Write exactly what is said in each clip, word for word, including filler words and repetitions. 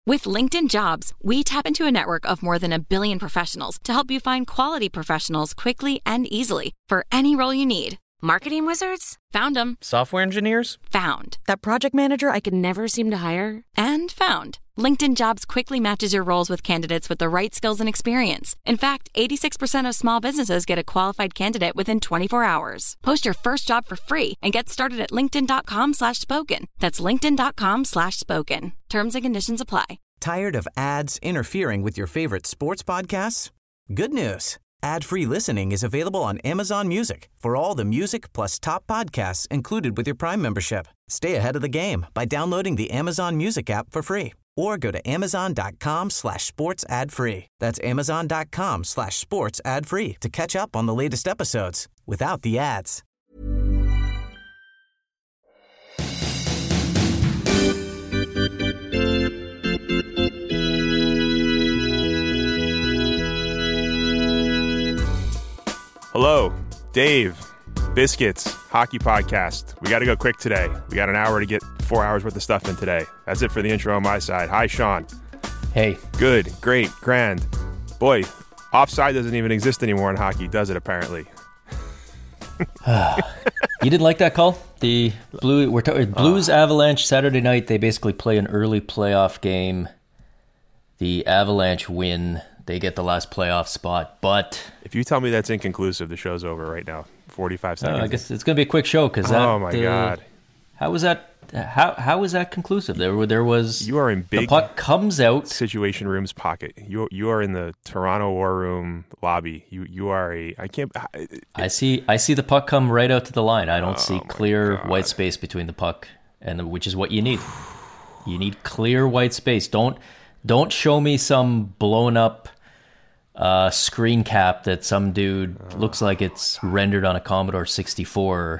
With LinkedIn Jobs, we tap into a network of more than a billion professionals to help you find quality professionals quickly and easily for any role you need. Marketing wizards? Found them. Software engineers? Found. That project manager I could never seem to hire? And found. LinkedIn Jobs quickly matches your roles with candidates with the right skills and experience. In fact, eighty-six percent of small businesses get a qualified candidate within twenty-four hours. Post your first job for free and get started at linkedin.com slash spoken. That's linkedin.com slash spoken. Terms and conditions apply. Tired of ads interfering with your favorite sports podcasts? Good news. Ad-free listening is available on Amazon Music for all the music plus top podcasts included with your Prime membership. Stay ahead of the game by downloading the Amazon Music app for free or go to amazon.com slash sports ad free. That's amazon.com slash sports ad free to catch up on the latest episodes without the ads. Hello, Dave, Biscuits, Hockey Podcast. We got to go quick today. We got an hour to get four hours worth of stuff in today. That's it for the intro on my side. Hi, Sean. Hey. Good, great, grand. Boy, offside doesn't even exist anymore in hockey, does it, apparently? You didn't like that call? The Blue, we're talking Blues uh, Avalanche Saturday night. They basically play an early playoff game. The Avalanche win. They get the last playoff spot, but... If you tell me that's inconclusive, the show's over right now. forty-five seconds. Uh, I guess it's going to be a quick show, because that... Oh, my uh, God. How was that... How How was that conclusive? There there was... You are in big... The puck comes out... Situation Room's pocket. You you are in the Toronto War Room lobby. You you are a... I can't... It, I see I see the puck come right out to the line. I don't oh see clear God. white space between the puck, and which is what you need. You need clear white space. Don't Don't show me some blown up... Uh, screen cap that some dude oh, looks like it's rendered on a Commodore sixty-four,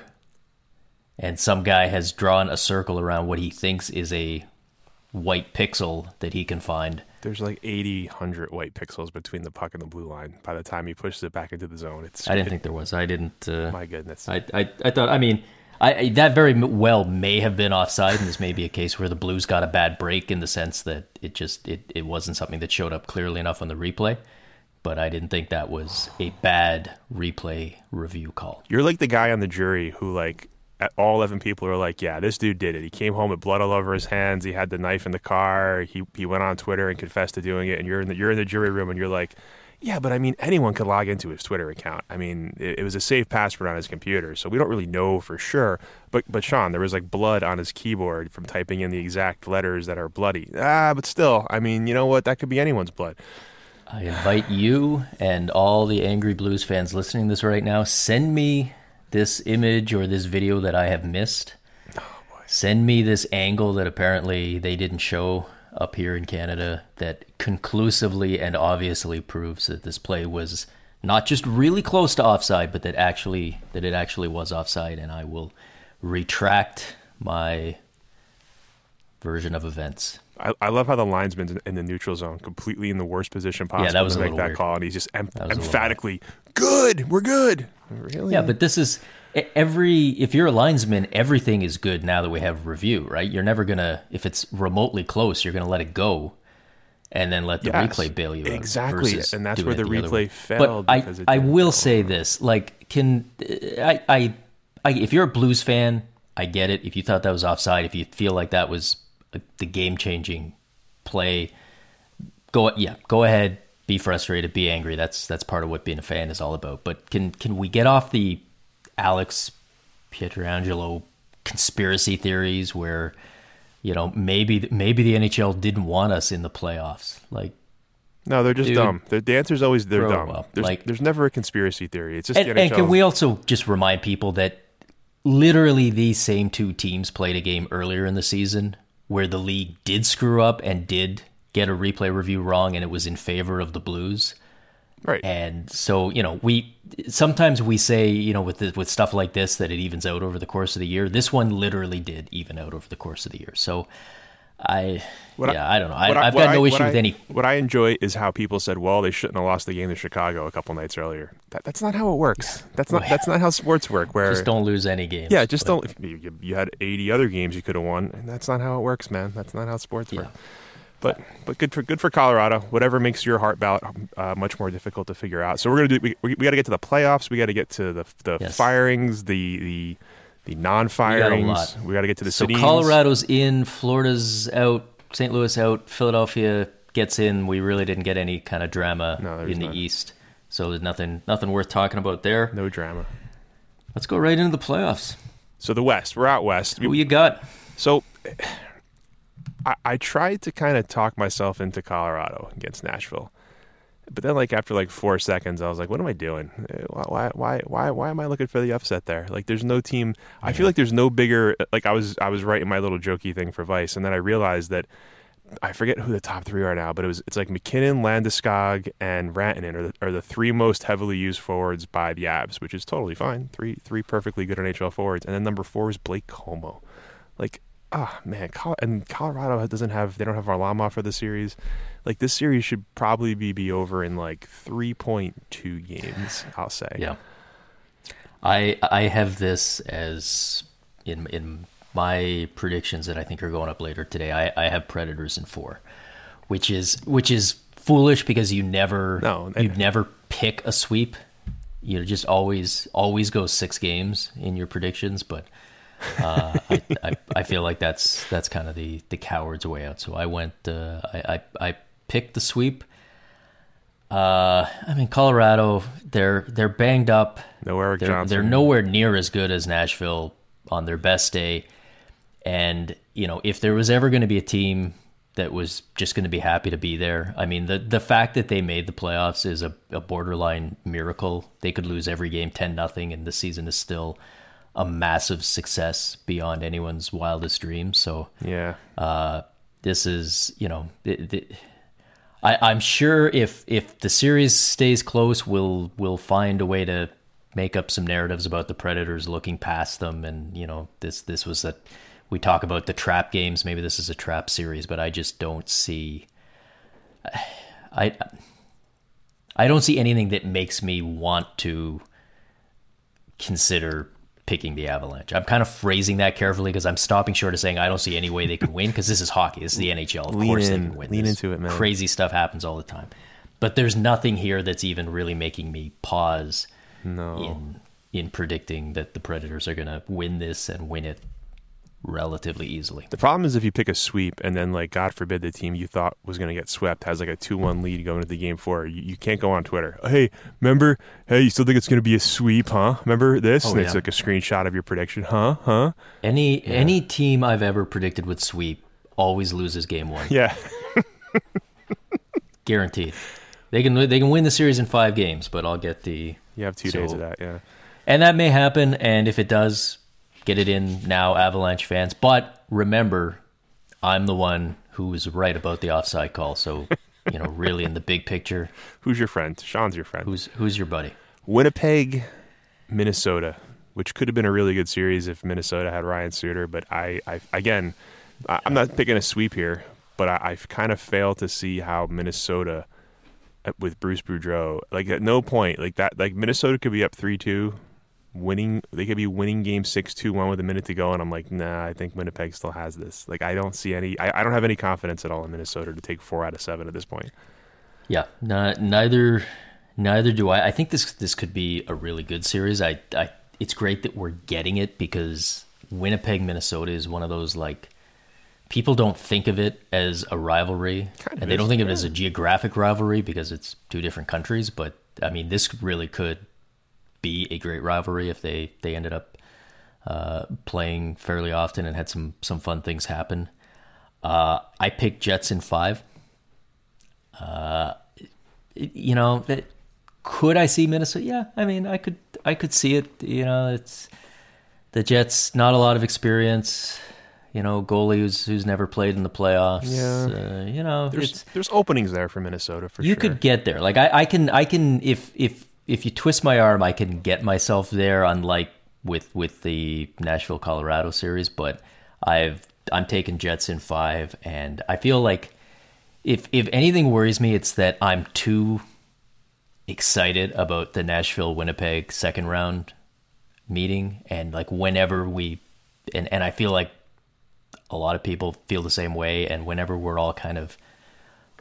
and some guy has drawn a circle around what he thinks is a white pixel that he can find. There's like eighty, one hundred white pixels between the puck and the blue line by the time he pushes it back into the zone. It's I didn't it, think there was. I didn't. Uh, my goodness. I, I I thought. I mean, I, I that very well may have been offside, and this may be a case where the Blues got a bad break in the sense that it just it, it wasn't something that showed up clearly enough on the replay. But I didn't think that was a bad replay review call. You're like the guy on the jury who, like, all eleven people are like, yeah, this dude did it. He came home with blood all over his hands. He had the knife in the car. He he went on Twitter and confessed to doing it. And you're in the, you're in the jury room and you're like, yeah, but I mean, anyone could log into his Twitter account. I mean, it, it was a safe password on his computer, so we don't really know for sure. But, but Sean, there was, like, blood on his keyboard from typing in the exact letters that are bloody. Ah, but still, I mean, you know what? That could be anyone's blood. I invite you and all the angry Blues fans listening to this right now, send me this image or this video that I have missed. Oh, boy. Send me this angle that apparently they didn't show up here in Canada that conclusively and obviously proves that this play was not just really close to offside, but that actually that it actually was offside, and I will retract my version of events. I, I love how the linesman's in, in the neutral zone, completely in the worst position possible yeah, that was to a make that weird. call, and he's just em- emphatically, good, we're good. Really? Yeah, but this is every. If you're a linesman, everything is good now that we have review, right? You're never gonna, if it's remotely close, you're gonna let it go, and then let the yes, replay bail you out. Exactly, and that's where the, the replay failed. But I, I will say this: like, can I, I, I, if you're a Blues fan, I get it. If you thought that was offside, if you feel like that was the game-changing play, go yeah, go ahead, be frustrated, be angry. That's that's part of what being a fan is all about. But can can we get off the Alex Pietrangelo conspiracy theories where, you know, maybe maybe the N H L didn't want us in the playoffs? Like, no, they're just dude, dumb. The, the answer is always they're dumb. Up. There's, like, there's never a conspiracy theory. It's just and, the N H L. And can we also just remind people that literally these same two teams played a game earlier in the season where the league did screw up and did get a replay review wrong, and it was in favor of the Blues. Right. And so, you know, we sometimes we say, you know, with the, with stuff like this that it evens out over the course of the year. This one literally did even out over the course of the year. So I, what yeah, I, I don't know. I, I, I've got no I, issue I, with any. What I enjoy is how people said, well, they shouldn't have lost the game to Chicago a couple nights earlier. That, that's not how it works. That's not that's not how sports work. Where just don't lose any games. Yeah, just but, don't. You, you had eighty other games you could have won, and that's not how it works, man. That's not how sports yeah. work. But but good for good for Colorado. Whatever makes your heart ballot uh, much more difficult to figure out. So we're gonna do. We, we, we got to get to the playoffs. We got to get to the the Yes. firings, the the the non-firings. We got to get to the So cities. Colorado's in, Florida's out, Saint Louis out, Philadelphia gets in. We really didn't get any kind of drama No, there's in the none. East. So there's nothing nothing worth talking about there. No drama. Let's go right into the playoffs. So the West. We're out West. Who We, you got? so I, I tried to kind of talk myself into Colorado against Nashville. But then, like after like four seconds, I was like, "What am I doing? Why, why, why, why am I looking for the upset there? Like, there's no team. I feel like there's no bigger. Like, I was, I was writing my little jokey thing for Vice, and then I realized that I forget who the top three are now, but it was, it's like McKinnon, Landeskog, and Rantanen are the, are the three most heavily used forwards by the Avs, which is totally fine. Three, three perfectly good N H L forwards, and then number four is Blake Como. Like, ah, oh, man, Col- and Colorado doesn't have. They don't have Varlamov for the series. Like, this series should probably be, be over in, like, three point two games, I'll say. Yeah. I I have this as in in my predictions that I think are going up later today. I, I have Predators in four, which is which is foolish because you never No, they- you never pick a sweep. You just always always go six games in your predictions, but uh, I, I I feel like that's that's kind of the the coward's way out. So I went uh, I, I I picked the sweep. Uh, I mean, Colorado, they're they're banged up. No Eric They're, Johnson. they're nowhere near as good as Nashville on their best day. And, you know, if there was ever going to be a team that was just going to be happy to be there, I mean, the, the fact that they made the playoffs is a, a borderline miracle. They could lose every game ten nothing, and the season is still a massive success beyond anyone's wildest dreams. So, Yeah. uh, this is, you know, it, it, I, I'm sure if if the series stays close, we'll we'll find a way to make up some narratives about the Predators looking past them, and you know, this this was a we talk about the trap games. Maybe this is a trap series, but I just don't see. I I don't see anything that makes me want to consider picking the Avalanche. I'm kind of phrasing that carefully because I'm stopping short of saying I don't see any way they can win, because this is hockey. This is the N H L. Of Lean course in. they can win. Lean This into it, man. Crazy stuff happens all the time. But there's nothing here that's even really making me pause No. in in predicting that the Predators are going to win this and win it relatively easily. The problem is if you pick a sweep and then, like, God forbid, the team you thought was going to get swept has like a two one lead going into the game four. You, you can't go on Twitter. Hey, remember? Hey, you still think it's going to be a sweep, huh? Remember this? Oh, and it's yeah. like a screenshot of your prediction, huh? Huh? Any any team I've ever predicted would sweep always loses game one. Yeah. Guaranteed. They can they can win the series in five games, but I'll get the You have two So- days of that, yeah. And that may happen, and if it does, get it in now, Avalanche fans. But remember, I'm the one who was right about the offside call. So, you know, really in the big picture, Who's your friend? Sean's your friend. who's who's your buddy? Winnipeg, Minnesota, which could have been a really good series if Minnesota had Ryan Suter. But I, I again, I- I'm not picking a sweep here, but I, I kind of fail to see how Minnesota, uh, with Bruce Boudreau, like at no point, like that, like Minnesota could be up three two, winning. They could be winning game six two one with a minute to go, and I'm like, nah, I think Winnipeg still has this. Like I don't see any, I, I don't have any confidence at all in Minnesota to take four out of seven at this point. Yeah, no, neither neither do I. I think this this could be a really good series. I, I it's great that we're getting it, because Winnipeg, Minnesota is one of those, like, people don't think of it as a rivalry, Kind of and they is, don't think of it yeah. as a geographic rivalry because it's two different countries. But I mean, this really could be a great rivalry if they they ended up uh, playing fairly often and had some some fun things happen. Uh, I picked Jets in five. Uh, you know, that, could I see Minnesota? Yeah, I mean, I could I could see it. You know, it's the Jets, not a lot of experience. You know, goalie who's who's never played in the playoffs. Yeah. Uh, you know, There's it's there's openings there for Minnesota for you sure. could get there. Like I, I can I can if if if you twist my arm, I can get myself there. Unlike with with the Nashville Colorado series, but I've I'm taking Jets in five, and I feel like if if anything worries me, it's that I'm too excited about the Nashville Winnipeg second round meeting, and like whenever we and and I feel like a lot of people feel the same way, and whenever we're all kind of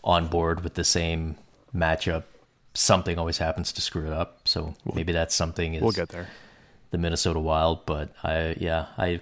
on board with the same matchup, something always happens to screw it up. So maybe that's something is we'll get there. The Minnesota Wild, but I yeah, I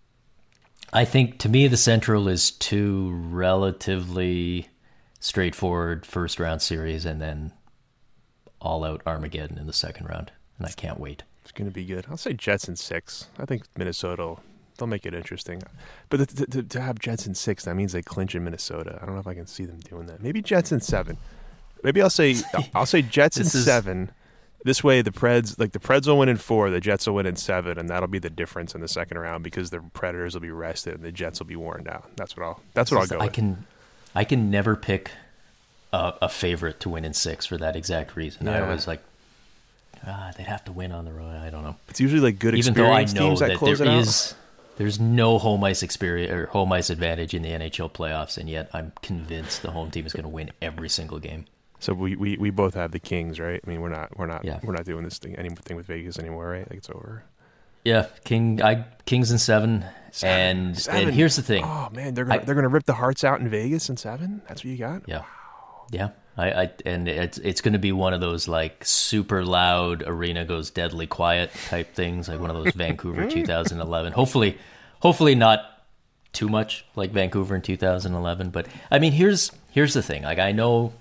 I think to me the Central is two relatively straightforward first round series and then all out Armageddon in the second round. And I can't wait. It's going to be good. I'll say Jets in six. I think Minnesota, they'll make it interesting. But to, to, to have Jets in six, that means they clinch in Minnesota. I don't know if I can see them doing that. Maybe Jets in seven. Maybe I'll say I'll say Jets in is... seven. This way, the Preds like the Preds will win in four, the Jets will win in seven, and that'll be the difference in the second round because the Predators will be rested and the Jets will be worn down. That's what I'll. That's what I'll go. I with. can, I can never pick a, a favorite to win in six for that exact reason. Yeah. I always like, ah, they'd have to win on the road. I don't know. It's usually like good Even though I know teams that, that close there it is, out. There's no home ice experience or home ice advantage in the N H L playoffs, and yet I'm convinced the home team is going to win every single game. So we, we, we both have the Kings, right? I mean, we're not we're not yeah. we're not doing this thing anything with Vegas anymore, right? Like it's over. Yeah, King I Kings in seven, seven. And, seven. and here's the thing. Oh man, they're gonna I, they're gonna rip the hearts out in Vegas in seven. That's what you got. Yeah, wow. yeah. I, I and it's it's going to be one of those like super loud arena goes deadly quiet type things, like one of those Vancouver two thousand eleven. Hopefully, hopefully not too much like Vancouver in two thousand eleven. But I mean, here's here's the thing. Like I know.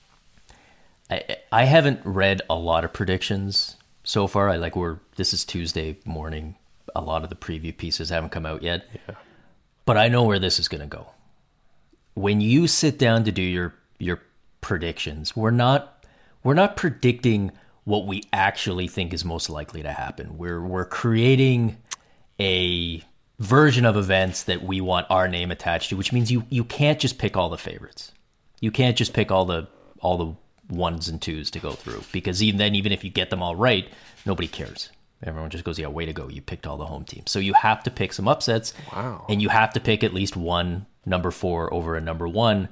I I haven't read a lot of predictions so far. I like we're this is Tuesday morning. A lot of the preview pieces haven't come out yet. Yeah. But I know where this is going to go. When you sit down to do your your predictions, we're not we're not predicting what we actually think is most likely to happen. We're we're creating a version of events that we want our name attached to, which means you you can't just pick all the favorites. You can't just pick all the all the ones and twos to go through, because even then, even if you get them all right, nobody cares. Everyone just goes, yeah, way to go. You picked all the home teams. So you have to pick some upsets. Wow. And you have to pick at least one number four over a number one.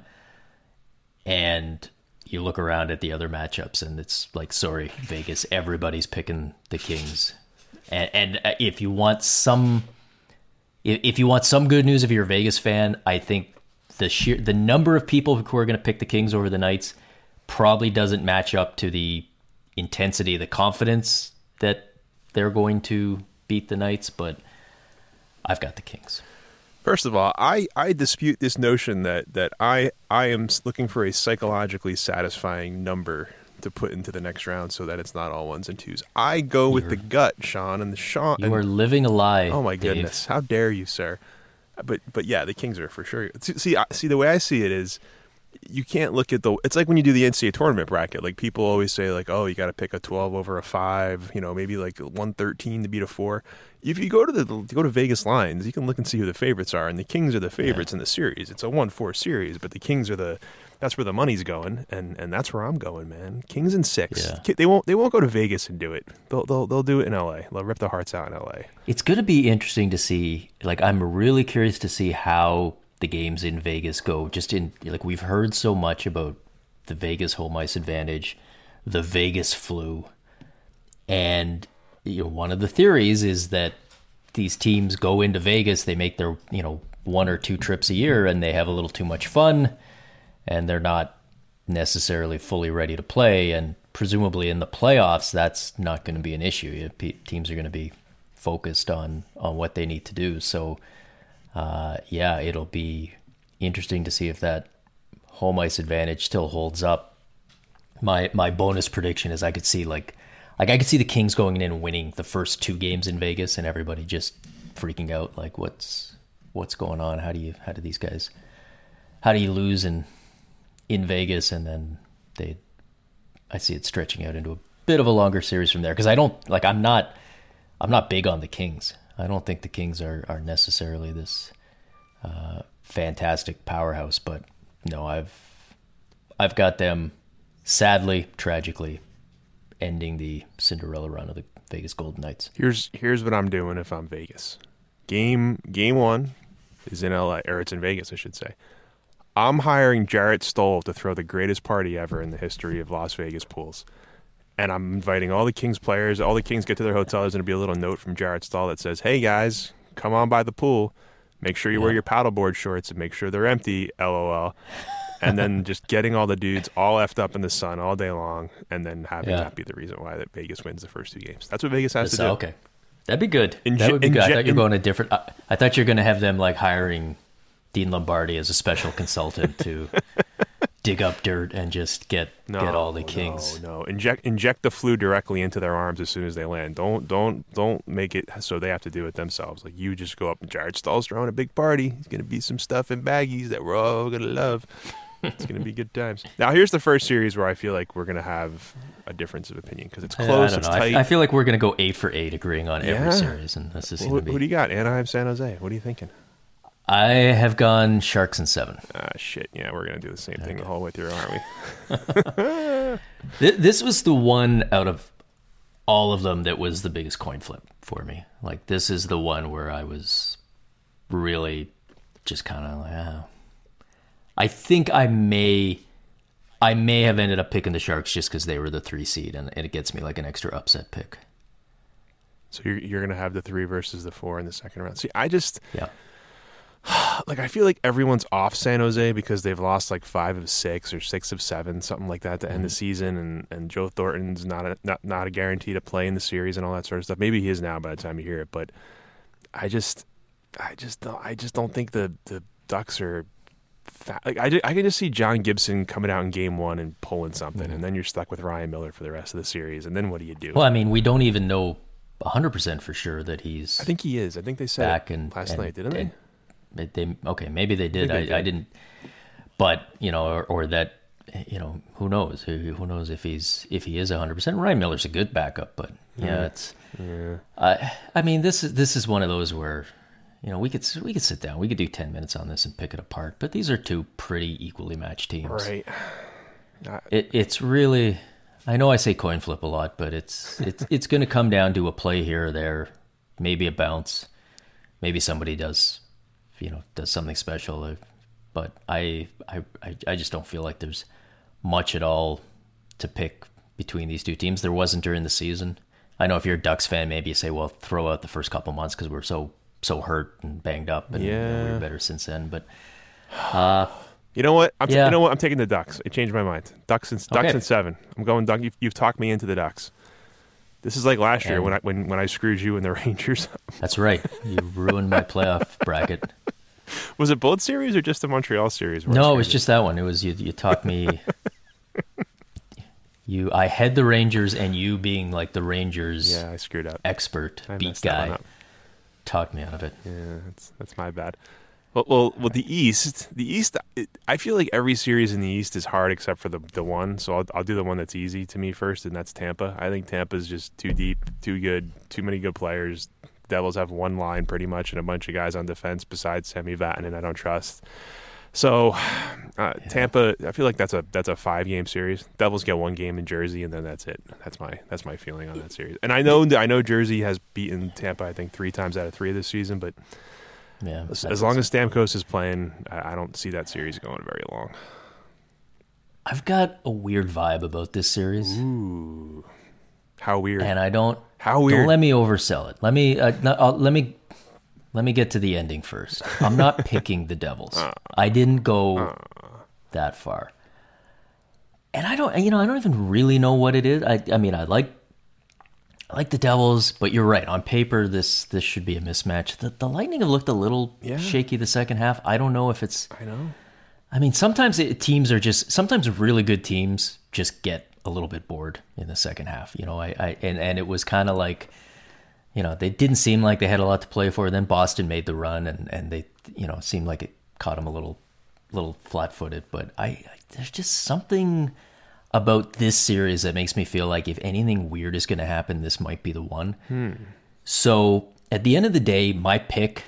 And you look around at the other matchups and it's like, sorry, Vegas, everybody's picking the Kings. And, and if you want some, if you want some good news, if you're a Vegas fan, I think the sheer, the number of people who are going to pick the Kings over the Knights probably doesn't match up to the intensity, the confidence that they're going to beat the Knights, but I've got the Kings. First of all, I, I dispute this notion that, that I I am looking for a psychologically satisfying number to put into the next round so that it's not all ones and twos. I go with You're, the gut, Sean, and the Sean. You are living a lie. Oh my goodness! Dave. How dare you, sir? But but yeah, the Kings are for sure. See see the way I see it is, you can't look at the. It's like when you do the N C double A tournament bracket. Like people always say, like, oh, you got to pick a twelve over a five. You know, maybe like one thirteen to beat a four. If you go to the go to Vegas lines, you can look and see who the favorites are, and the Kings are the favorites yeah. in the series. It's a one four series, but the Kings are the. That's where the money's going, and, and that's where I'm going, man. Kings in six. Yeah. They won't they won't go to Vegas and do it. They'll they'll they'll do it in L A. They'll rip the hearts out in L A. It's going to be interesting to see. Like, I'm really curious to see how the games in Vegas go. Just in like we've heard so much about the Vegas home ice advantage, the Vegas flu, and you know one of the theories is that these teams go into Vegas, they make their you know one or two trips a year, and they have a little too much fun. And they're not necessarily fully ready to play. And presumably in the playoffs, that's not going to be an issue. Teams are going to be focused on, on what they need to do. So, uh, yeah, it'll be interesting to see if that home ice advantage still holds up. My my bonus prediction is I could see like like I could see the Kings going in and winning the first two games in Vegas, and everybody just freaking out like what's what's going on? How do you how do these guys how do you lose and in Vegas, and then they, I see it stretching out into a bit of a longer series from there. Because I don't like, I'm not, I'm not big on the Kings. I don't think the Kings are are necessarily this uh, fantastic powerhouse. But no, I've, I've got them, sadly, tragically, ending the Cinderella run of the Vegas Golden Knights. Here's here's what I'm doing if I'm Vegas. Game game one is in L A, or it's in Vegas, I should say. I'm hiring Jarrett Stoll to throw the greatest party ever in the history of Las Vegas pools. And I'm inviting all the Kings players. All the Kings get to their hotel. There's going to be a little note from Jarrett Stoll that says, hey, guys, come on by the pool. Make sure you yeah. wear your paddleboard shorts and make sure they're empty, LOL. and then just getting all the dudes all effed up in the sun all day long, and then having Yeah. that be the reason why that Vegas wins the first two games. That's what Vegas has So, to do. okay. That'd be good. Inje- that would be good. I inje- thought you in- were going a different. I, I thought you were going to have them like hiring Dean Lombardi as a special consultant to dig up dirt and just get No, get all the Kings. No, no. Inject inject the flu directly into their arms as soon as they land. Don't don't don't make it so they have to do it themselves. Like you just go up and Jared Stahl's throwing a big party. There's gonna be some stuff in baggies that we're all gonna love. It's gonna be good times. Now here's the first series where I feel like we're gonna have a difference of opinion because it's I- close, I don't it's know. I, tight. I feel like we're going to go eight for eight, agreeing on Yeah. every series, and this is Well, going who, to who do be. you got? Anaheim, San Jose. What are you thinking? I have gone Sharks and seven. Ah, shit. Yeah, we're gonna do the same thing the whole way through, aren't we? Th- This was the one out of all of them that was the biggest coin flip for me. Like, this is the one where I was really just kind of like, ah. I think I may, I may have ended up picking the Sharks just because they were the three seed, and, and it gets me like an extra upset pick. So you're you're gonna have the three versus the four in the second round. See, I just. Yeah. Like, I feel like everyone's off San Jose because they've lost like five of six or six of seven, something like that, to end the season, and, and Joe Thornton's not a not, not a guarantee to play in the series and all that sort of stuff. Maybe he is now by the time you hear it, but I just, I just don't, I just don't think the the Ducks are. Fat. Like I, ju- I can just see John Gibson coming out in game one and pulling something, Mm-hmm. and then you're stuck with Ryan Miller for the rest of the series, and then what do you do? Well, I mean, we don't even know one hundred percent for sure that he's I think he is. I think they said back it and last and- night, didn't they? and- They, they okay, maybe they did. I I, think they I did. didn't. But you know, or, or that you know, who knows? Who, who knows if he's if he is a hundred percent? Ryan Miller's a good backup, but yeah, it's. Yeah. I I mean, this is this is one of those where, you know, we could we could sit down, we could do ten minutes on this and pick it apart. But these are two pretty equally matched teams. Right. It it's really. I know I say coin flip a lot, but it's it's it's going to come down to a play here or there, maybe a bounce, maybe somebody does, you know, does something special. uh, But I I I I just don't feel like there's much at all to pick between these two teams. There wasn't during the season. I know if you're a Ducks fan, maybe you say, well, throw out the first couple months because we're so so hurt and banged up, and you know, we Yeah. were better since then. But You know what? I'm t- Yeah. you know what? I'm taking the Ducks. I changed my mind. Ducks and Ducks Okay. and seven. I'm going Duck. You've, you've talked me into the Ducks. This is like last year And- when I when, when I screwed you in the Rangers. that's right, you ruined my playoff bracket. Was it both series or just the Montreal series? where I No, it screwed was you? just that one. It was you. You taught me. You, I had the Rangers, and you being like the Rangers Yeah, I screwed up. expert I beat messed that one guy, up. talked me out of it. Yeah, that's that's my bad. Well, well, well, the East, the East. It, I feel like every series in the East is hard except for the the one. So I'll I'll do the one that's easy to me first, and that's Tampa. I think Tampa's just too deep, too good, too many good players. Devils have one line pretty much and a bunch of guys on defense besides Semi Vatanen I don't trust. So uh, Tampa, I feel like that's a that's a five game series. Devils get one game in Jersey and then that's it. That's my that's my feeling on that series. And I know I know Jersey has beaten Tampa I think three times out of three this season, but Yeah, as, that's- as long as Stamkos is playing, I, I don't see that series going very long. I've got a weird vibe about this series, Ooh, how weird! and I don't. How weird! Don't let me oversell it. Let me. Uh, no, I'll, let me. Let me get to the ending first. I'm not picking the Devils. I didn't go that far, and I don't. You know, I don't even really know what it is. I. I mean, I like. I like the Devils, but you're right. On paper, this this should be a mismatch. The, the Lightning have looked a little Yeah. shaky the second half. I don't know if it's. I know. I mean, sometimes it, teams are just sometimes really good teams just get a little bit bored in the second half. You know, I, I and and it was kind of like, you know, they didn't seem like they had a lot to play for. Then Boston made the run, and and they, you know, seemed like it caught them a little, little flat-footed. But I, I there's just something about this series that makes me feel like if anything weird is going to happen, this might be the one. Hmm. So at the end of the day, my pick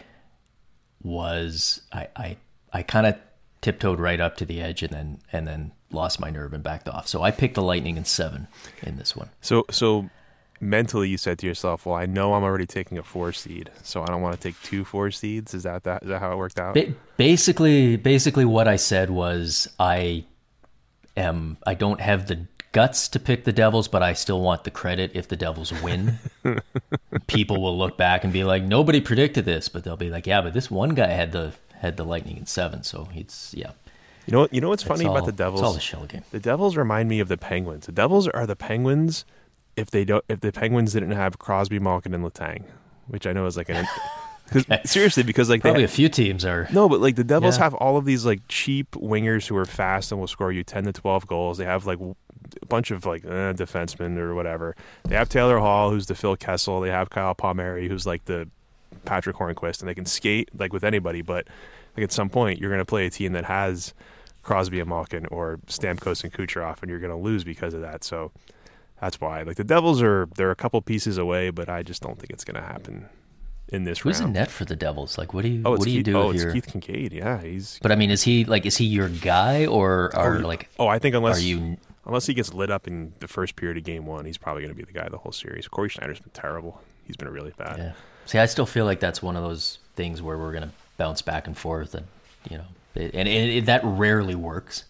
was I I I kind of tiptoed right up to the edge and then and then lost my nerve and backed off. So I picked the Lightning in seven in this one. So so mentally, you said to yourself, "Well, I know I'm already taking a four seed, so I don't want to take two four seeds." Is that that? Is that how it worked out? Ba- basically, basically what I said was I am I don't have the guts to pick the Devils, but I still want the credit if the Devils win. People will look back and be like, nobody predicted this, but they'll be like, yeah, but this one guy had the had the Lightning in seven, so it's yeah. You know what? You know what's It's funny all, about the Devils? It's all a shell game. The Devils remind me of the Penguins. The Devils are the Penguins if they don't. If the Penguins didn't have Crosby, Malkin, and Letang, which I know is like an. Cause, Okay. Seriously, because like Probably they, a few teams are. no, but like the Devils Yeah. have all of these like cheap wingers who are fast and will score you ten to twelve goals. They have like a bunch of like uh, defensemen or whatever. They have Taylor Hall, who's the Phil Kessel. They have Kyle Palmieri, who's like the Patrick Hornquist, and they can skate like with anybody. But like at some point, you're going to play a team that has Crosby and Malkin or Stamkos and Kucherov, and you're going to lose because of that. So that's why. Like the Devils are they're a couple pieces away, but I just don't think it's going to happen in this Who's round. in net for the Devils? Like, what do you Oh, what it's do you Keith, do oh, if it's you're? Keith Kincaid. Yeah, he's. But I mean, is he like is he your guy or are oh, like oh, I think unless are you? unless he gets lit up in the first period of game one, he's probably going to be the guy the whole series. Corey Schneider's been terrible. He's been really bad. Yeah. See, I still feel like that's one of those things where we're gonna bounce back and forth, and you know, it, and it, it, that rarely works.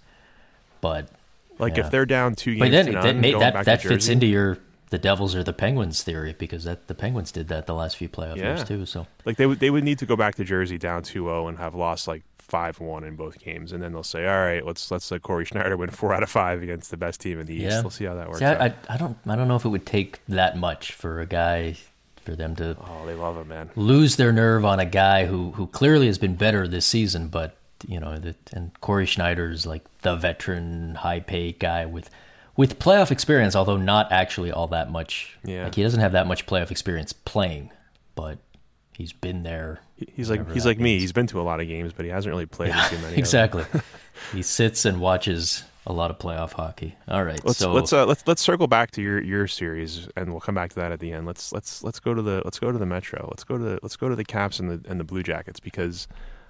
But Like yeah. if they're down two games but then to none, that may, going that, back that to fits Jersey, into your the Devils or the Penguins theory, because that the Penguins did that the last few playoff Yeah. years too. So like they would they would need to go back to Jersey down two oh and have lost like five one in both games, and then they'll say, all right, let's let's let Corey Schneider win four out of five against the best team in the East. yeah, We'll see how that works See, out. I, I, I don't I don't know if it would take that much for a guy for them to oh, they love him, man. lose their nerve on a guy who, who clearly has been better this season, but you know, the, and Corey Schneider's like the veteran, high paid guy with with playoff experience, although not actually all that much. Yeah. Like he doesn't have that much playoff experience playing, but he's been there. He- He's like whenever he's that like me. means. He's been to a lot of games, but he hasn't really played Yeah, in too many. of them. exactly. He sits and watches a lot of playoff hockey. All right, Let's so let's uh, let's let's circle back to your, your series, and we'll come back to that at the end. Let's let's let's go to the let's go to the Metro. Let's go to the let's go to the Caps and the and the Blue Jackets, because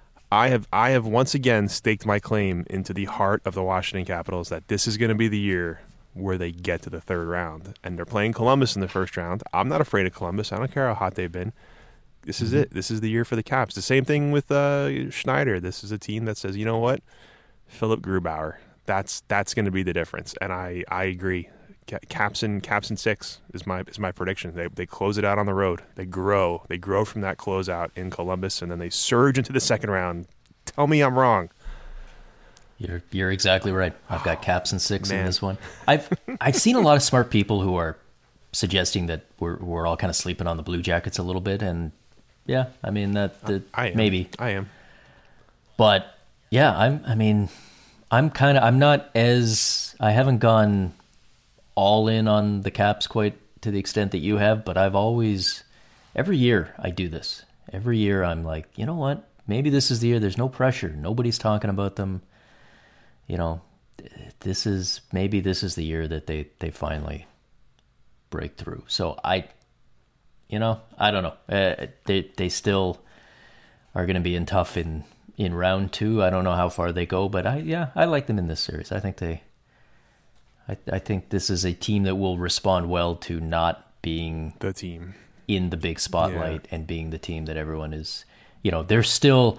I have I have once again staked my claim into the heart of the Washington Capitals that this is going to be the year where they get to the third round, and they're playing Columbus in the first round. I'm not afraid of Columbus. I don't care how hot they've been. This is it. This is the year for the Caps. The same thing with uh, Schneider. This is a team that says, you know what, Philip Grubauer. That's that's going to be the difference, and I, I agree. Ca- Caps in Caps in six is my is my prediction. They they close it out on the road. They grow. They grow from that closeout in Columbus, and then they surge into the second round. Tell me I'm wrong. You're you're exactly right. I've got Caps and six Man. in this one. I've I've seen a lot of smart people who are suggesting that we're we're all kind of sleeping on the Blue Jackets a little bit, and yeah, I mean that, that I am. maybe, I am. but yeah, I'm. I mean, I'm kind of. I'm not as. I haven't gone all in on the Caps quite to the extent that you have, but I've always every year I do this. Every year I'm like, you know what? Maybe this is the year. There's no pressure. Nobody's talking about them. You know, this is maybe this is the year that they, they finally break through. So I, you know, I don't know. Uh, they they still are going to be in tough in, in round two. I don't know how far they go, but I yeah I like them in this series. I think they. I I think this is a team that will respond well to not being The team. in the big spotlight and being the team that everyone is. You know, they're still.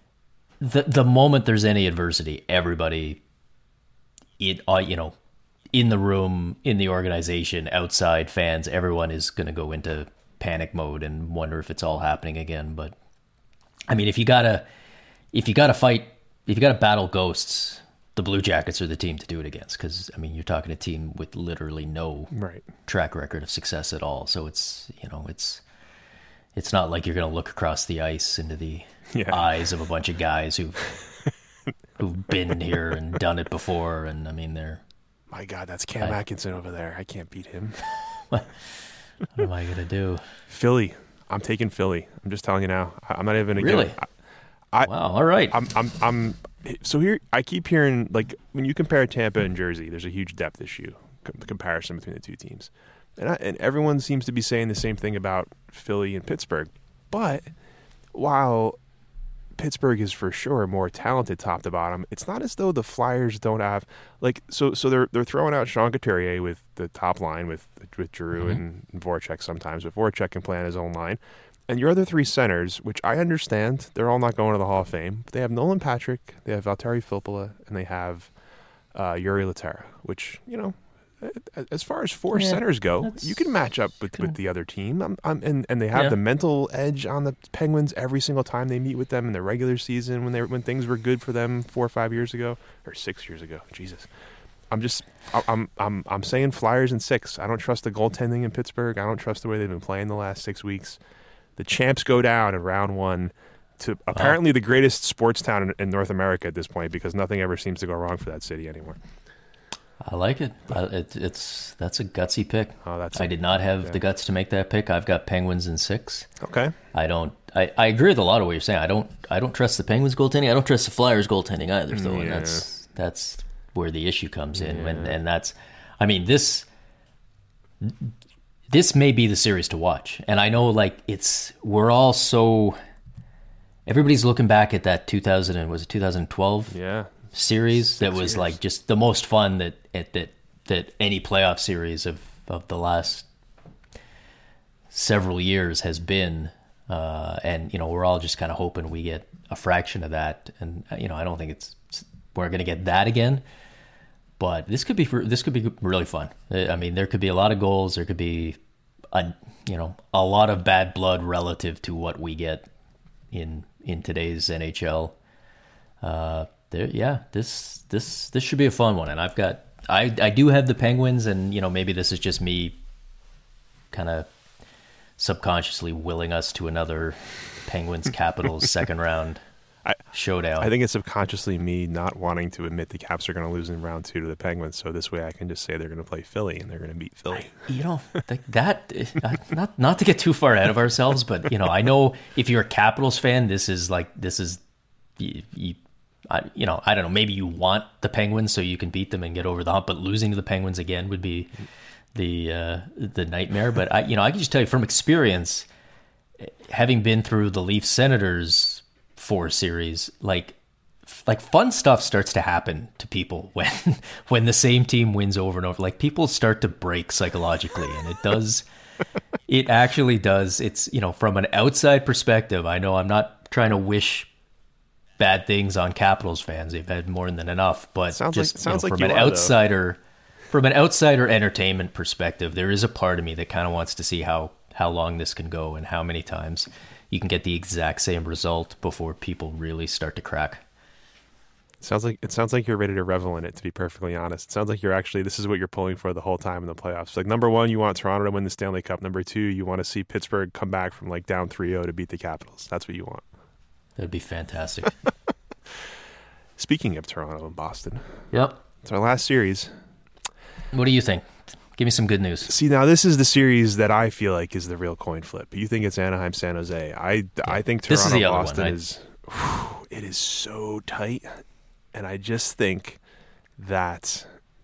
The the moment there's any adversity, everybody, it uh, you know, in the room, in the organization, outside fans, everyone is going to go into panic mode and wonder if it's all happening again. But I mean, if you gotta, if you gotta fight, if you gotta battle ghosts, the Blue Jackets are the team to do it against. Because I mean, you're talking a team with literally no Right. track record of success at all. So it's you know it's it's not like you're going to look across the ice into the Yeah. eyes of a bunch of guys who've who've been here and done it before. And I mean, they're My God, that's Cam I- Atkinson over there. I can't beat him. what am I going to do? Philly. I'm taking Philly. I'm just telling you now. I- I'm not even gonna Really? give it- I- Wow. All right. I'm, I'm, I'm. So here, I keep hearing like when you compare Tampa and Jersey, there's a huge depth issue, com- comparison between the two teams, and I, and everyone seems to be saying the same thing about Philly and Pittsburgh. But while Pittsburgh is for sure more talented top to bottom, it's not as though the Flyers don't have like so. So they're they're throwing out Sean Couturier with the top line with with Giroux Mhm. and, and Voracek sometimes, but Voracek can play on his own line. And your other three centers, which I understand, they're all not going to the Hall of Fame. But they have Nolan Patrick, they have Valtteri Filppula, and they have uh, Yuri Laterra, which, you know, as far as four Yeah, centers go, that's- you can match up with, with the other team. I'm, I'm, and, and they have Yeah. the mental edge on the Penguins every single time they meet with them in the regular season when they when things were good for them four or five years ago or six years ago. Jesus, I'm just I'm I'm I'm saying Flyers in six. I don't trust the goaltending in Pittsburgh. I don't trust the way they've been playing the last six weeks. The champs go down in round one to apparently the greatest sports town in, in North America at this point because nothing ever seems to go wrong for that city anymore. I like it. I, it. It's that's a gutsy pick. Oh, that's I a- did not have yeah. the guts to make that pick. I've got Penguins in six. Okay. I don't. I, I agree with a lot of what you're saying. I don't. I don't trust the Penguins goaltending. I don't trust the Flyers goaltending either. Though, and Yeah. that's that's where the issue comes in. Yeah. And and that's. I mean this. This may be the series to watch, and I know like it's we're all so. Everybody's looking back at that two thousand and was it two thousand twelve Yeah. series that was years. like just the most fun that at that that any playoff series of of the last several years has been, uh, and you know we're all just kind of hoping we get a fraction of that, and you know I don't think it's, it's we're going to get that again, but this could be this could be really fun. I mean, there could be a lot of goals, there could be a you know a lot of bad blood relative to what we get in in today's N H L. Uh, there, yeah, this this this should be a fun one, and I've got I I do have the Penguins, and you know maybe this is just me kind of subconsciously willing us to another Penguins Capitals second round I, showdown. I think it's subconsciously me not wanting to admit the Caps are going to lose in round two to the Penguins, so this way I can just say they're going to play Philly and they're going to beat Philly. you know th- that uh, not not to get too far ahead of ourselves, but you know I know if you're a Capitals fan, this is like this is you, you, I, you know I don't know, maybe you want the Penguins so you can beat them and get over the hump, but losing to the Penguins again would be the uh, the nightmare. But I you know I can just tell you from experience, having been through the Leafs Senators four series, like like fun stuff starts to happen to people when when the same team wins over and over. Like people start to break psychologically, and it does it actually does. It's you know from an outside perspective, I know I'm not trying to wish bad things on Capitals fans. They've had more than enough, but Sounds just like- sounds you know, like from you an are, though. outsider from an outsider entertainment perspective, there is a part of me that kind of wants to see how how long this can go and how many times you can get the exact same result before people really start to crack. Sounds like it sounds like you're ready to revel in it, to be perfectly honest. It sounds like you're actually this is what you're pulling for the whole time in the playoffs. Like number one, you want Toronto to win the Stanley Cup. Number two, you want to see Pittsburgh come back from like down three oh to beat the Capitals. That's what you want. That'd be fantastic. Speaking of Toronto and Boston, Yep. it's our last series. What do you think? Give me some good news. See, now this is the series that I feel like is the real coin flip. You think it's Anaheim, San Jose. I, I think This is Toronto, the other one, Boston right? is, whew, it is so tight. And I just think that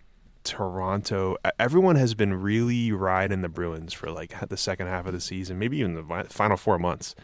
Toronto, everyone has been really riding the Bruins for like the second half of the season, maybe even the final four months.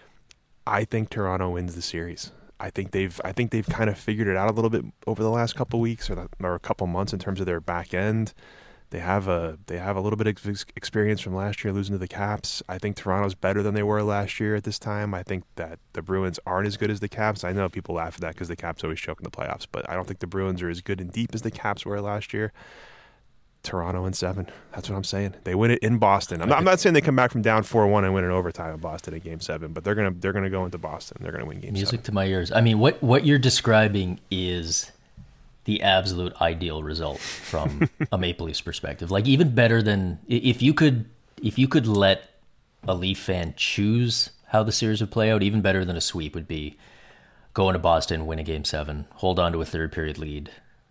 I think Toronto wins the series. I think they've I think they've kind of figured it out a little bit over the last couple of weeks or, the, or a couple months in terms of their back end. They have a they have a little bit of ex- experience from last year losing to the Caps. I think Toronto's better than they were last year at this time. I think that the Bruins aren't as good as the Caps. I know people laugh at that because the Caps always choke in the playoffs, but I don't think the Bruins are as good and deep as the Caps were last year. Toronto in seven. That's what I'm saying. They win it in Boston. I'm not, I'm not saying they come back from down four one and win in overtime in Boston in Game Seven, but they're gonna they're gonna go into Boston. They're gonna win Game Music Seven. to my ears. I mean, what what you're describing is the absolute ideal result from a Maple Leafs perspective. Like even better than if you could if you could let a Leaf fan choose how the series would play out, even better than a sweep would be going to Boston, win a Game Seven, hold on to a third period lead,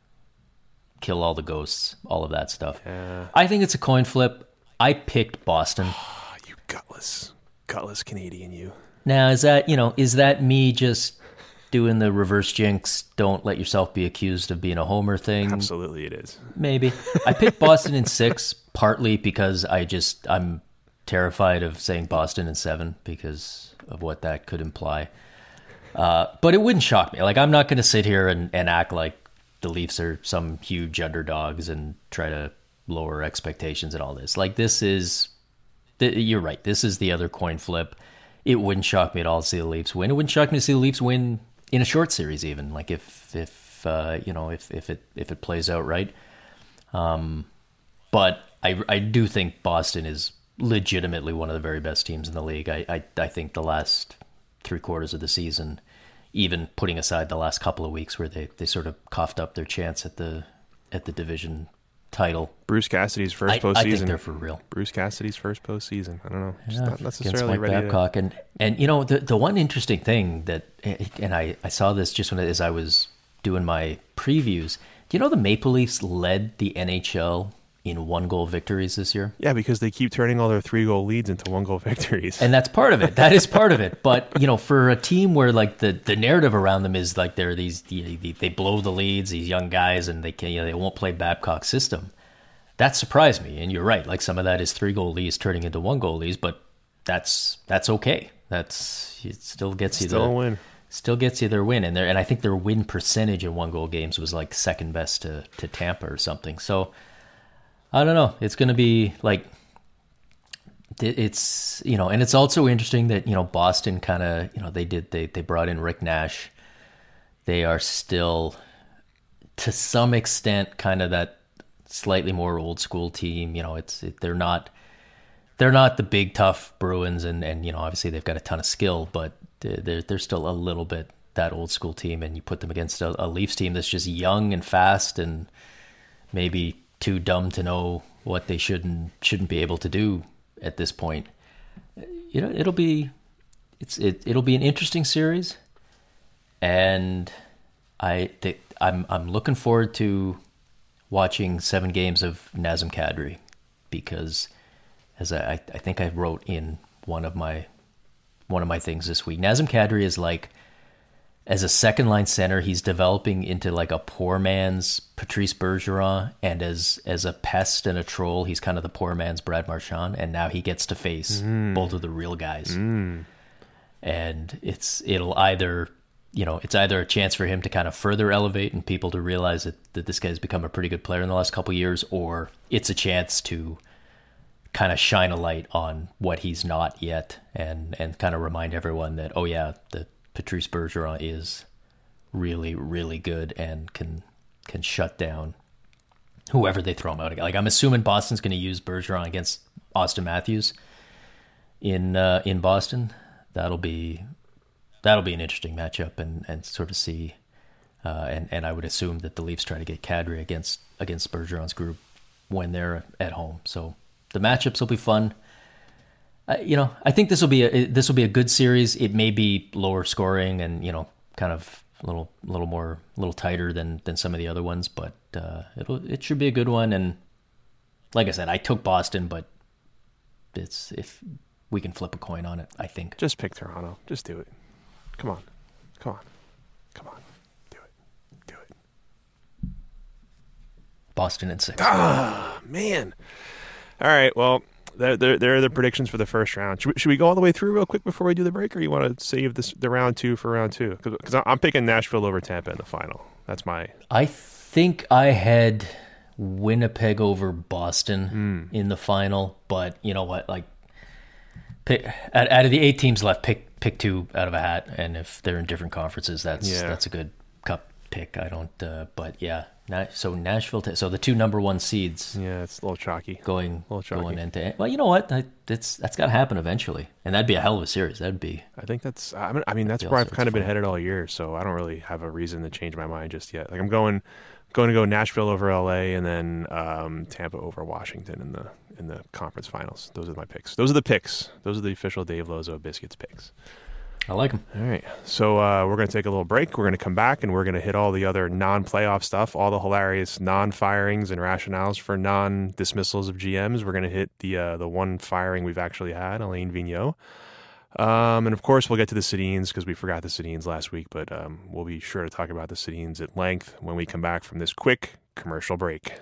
kill all the ghosts, all of that stuff. Yeah. I think it's a coin flip. I picked Boston. Oh, you gutless, gutless Canadian, you. Now, is that, you know, is that me just doing the reverse jinx, don't let yourself be accused of being a homer thing? Absolutely, it is. Maybe. I picked Boston in six, partly because I just, I'm terrified of saying Boston in seven because of what that could imply. Uh, but it wouldn't shock me. Like, I'm not going to sit here and, and act like the Leafs are some huge underdogs and try to lower expectations and all this. Like, this is, th- you're right, this is the other coin flip. It wouldn't shock me at all to see the Leafs win. It wouldn't shock me to see the Leafs win in a short series, even like if if uh, you know if if it if it plays out right. Um, but I, I do think Boston is legitimately one of the very best teams in the league. I, I, I think the last three quarters of the season, even putting aside the last couple of weeks where they, they sort of coughed up their chance at the at the division title. Bruce Cassidy's first I, postseason. I think they're for real. Bruce Cassidy's first postseason. I don't know. Just yeah, not necessarily Mike ready Babcock. to... And, and, you know, the, the one interesting thing that, and I, I saw this just when as I was doing my previews, do you know the Maple Leafs led the N H L in one-goal victories this year? Yeah, because they keep turning all their three-goal leads into one-goal victories. And that's part of it. That is part of it. But, you know, for a team where, like, the, the narrative around them is, like, they're these, they, they blow the leads, these young guys, and they can, you know, they won't play Babcock's system. That surprised me. And you're right. Like, some of that is three-goal leads turning into one-goal leads, but that's that's okay. That's, it still gets you Still the a win. Still gets you their win. And, and I think their win percentage in one-goal games was, like, second best to, to Tampa or something. So, I don't know. It's going to be like, it's, you know, and it's also interesting that, you know, Boston kind of, you know, they did, they, they brought in Rick Nash. They are still, to some extent, kind of that slightly more old school team. You know, it's, it, they're not, they're not the big tough Bruins and, and, you know, obviously they've got a ton of skill, but they're, they're still a little bit that old school team. And you put them against a, a Leafs team that's just young and fast and maybe too dumb to know what they shouldn't shouldn't be able to do at this point. You know, it'll be it's it it'll be an interesting series, and I th- I'm I'm looking forward to watching seven games of Nazem Kadri, because as I I think I wrote in one of my one of my things this week, Nazem Kadri is like, as a second line center, he's developing into like a poor man's Patrice Bergeron, and as as a pest and a troll, he's kind of the poor man's Brad Marchand, and now he gets to face mm. both of the real guys. Mm. And it's it'll either, you know, it's either a chance for him to kind of further elevate and people to realize that, that this guy's become a pretty good player in the last couple of years, or it's a chance to kind of shine a light on what he's not yet, and and kind of remind everyone that, oh yeah, the Patrice Bergeron is really, really good and can can shut down whoever they throw him out against. Like, I'm assuming Boston's going to use Bergeron against Austin Matthews in uh, in Boston. That'll be that'll be an interesting matchup, and, and sort of see. Uh, and and I would assume that the Leafs try to get Kadri against against Bergeron's group when they're at home. So the matchups will be fun. Uh, you know, I think this will be a this will be a good series. It may be lower scoring and, you know, kind of a little little more a little tighter than than some of the other ones, but uh, it'll it should be a good one. And like I said, I took Boston, but it's if we can flip a coin on it, I think. Just pick Toronto. Just do it. Come on, come on, come on, do it, do it. Boston in six. Ah, man. All right, well. There, there, there are the predictions for the first round. Should we, should we go all the way through real quick before we do the break, or you want to save this the round two for round two? Because I'm picking Nashville over Tampa in the final. That's my... I think I had Winnipeg over Boston mm. in the final, but you know what? Like, pick, out, out of the eight teams left, pick pick two out of a hat, and if they're in different conferences, that's yeah. that's a good cup pick. I don't... Uh, but yeah... So Nashville, so the two number one seeds. Yeah, it's a little chalky. Going, a little chalky. going into. Well, you know what? I, it's that's got to happen eventually, and that'd be a hell of a series. That'd be. I think that's. I mean, I mean that's where I've kind of been headed all year, so I don't really have a reason to change my mind just yet. Like I'm going, going to go Nashville over L A, and then um, Tampa over Washington in the in the conference finals. Those are my picks. Those are the picks. Those are the official Dave Lozo Biscuits picks. I like them. All right. So uh, we're going to take a little break. We're going to come back, and we're going to hit all the other non-playoff stuff, all the hilarious non-firings and rationales for non-dismissals of G Ms. We're going to hit the uh, the one firing we've actually had, Alain Vigneault. Um, and, of course, we'll get to the Sedins because we forgot the Sedins last week, but um, we'll be sure to talk about the Sedins at length when we come back from this quick commercial break.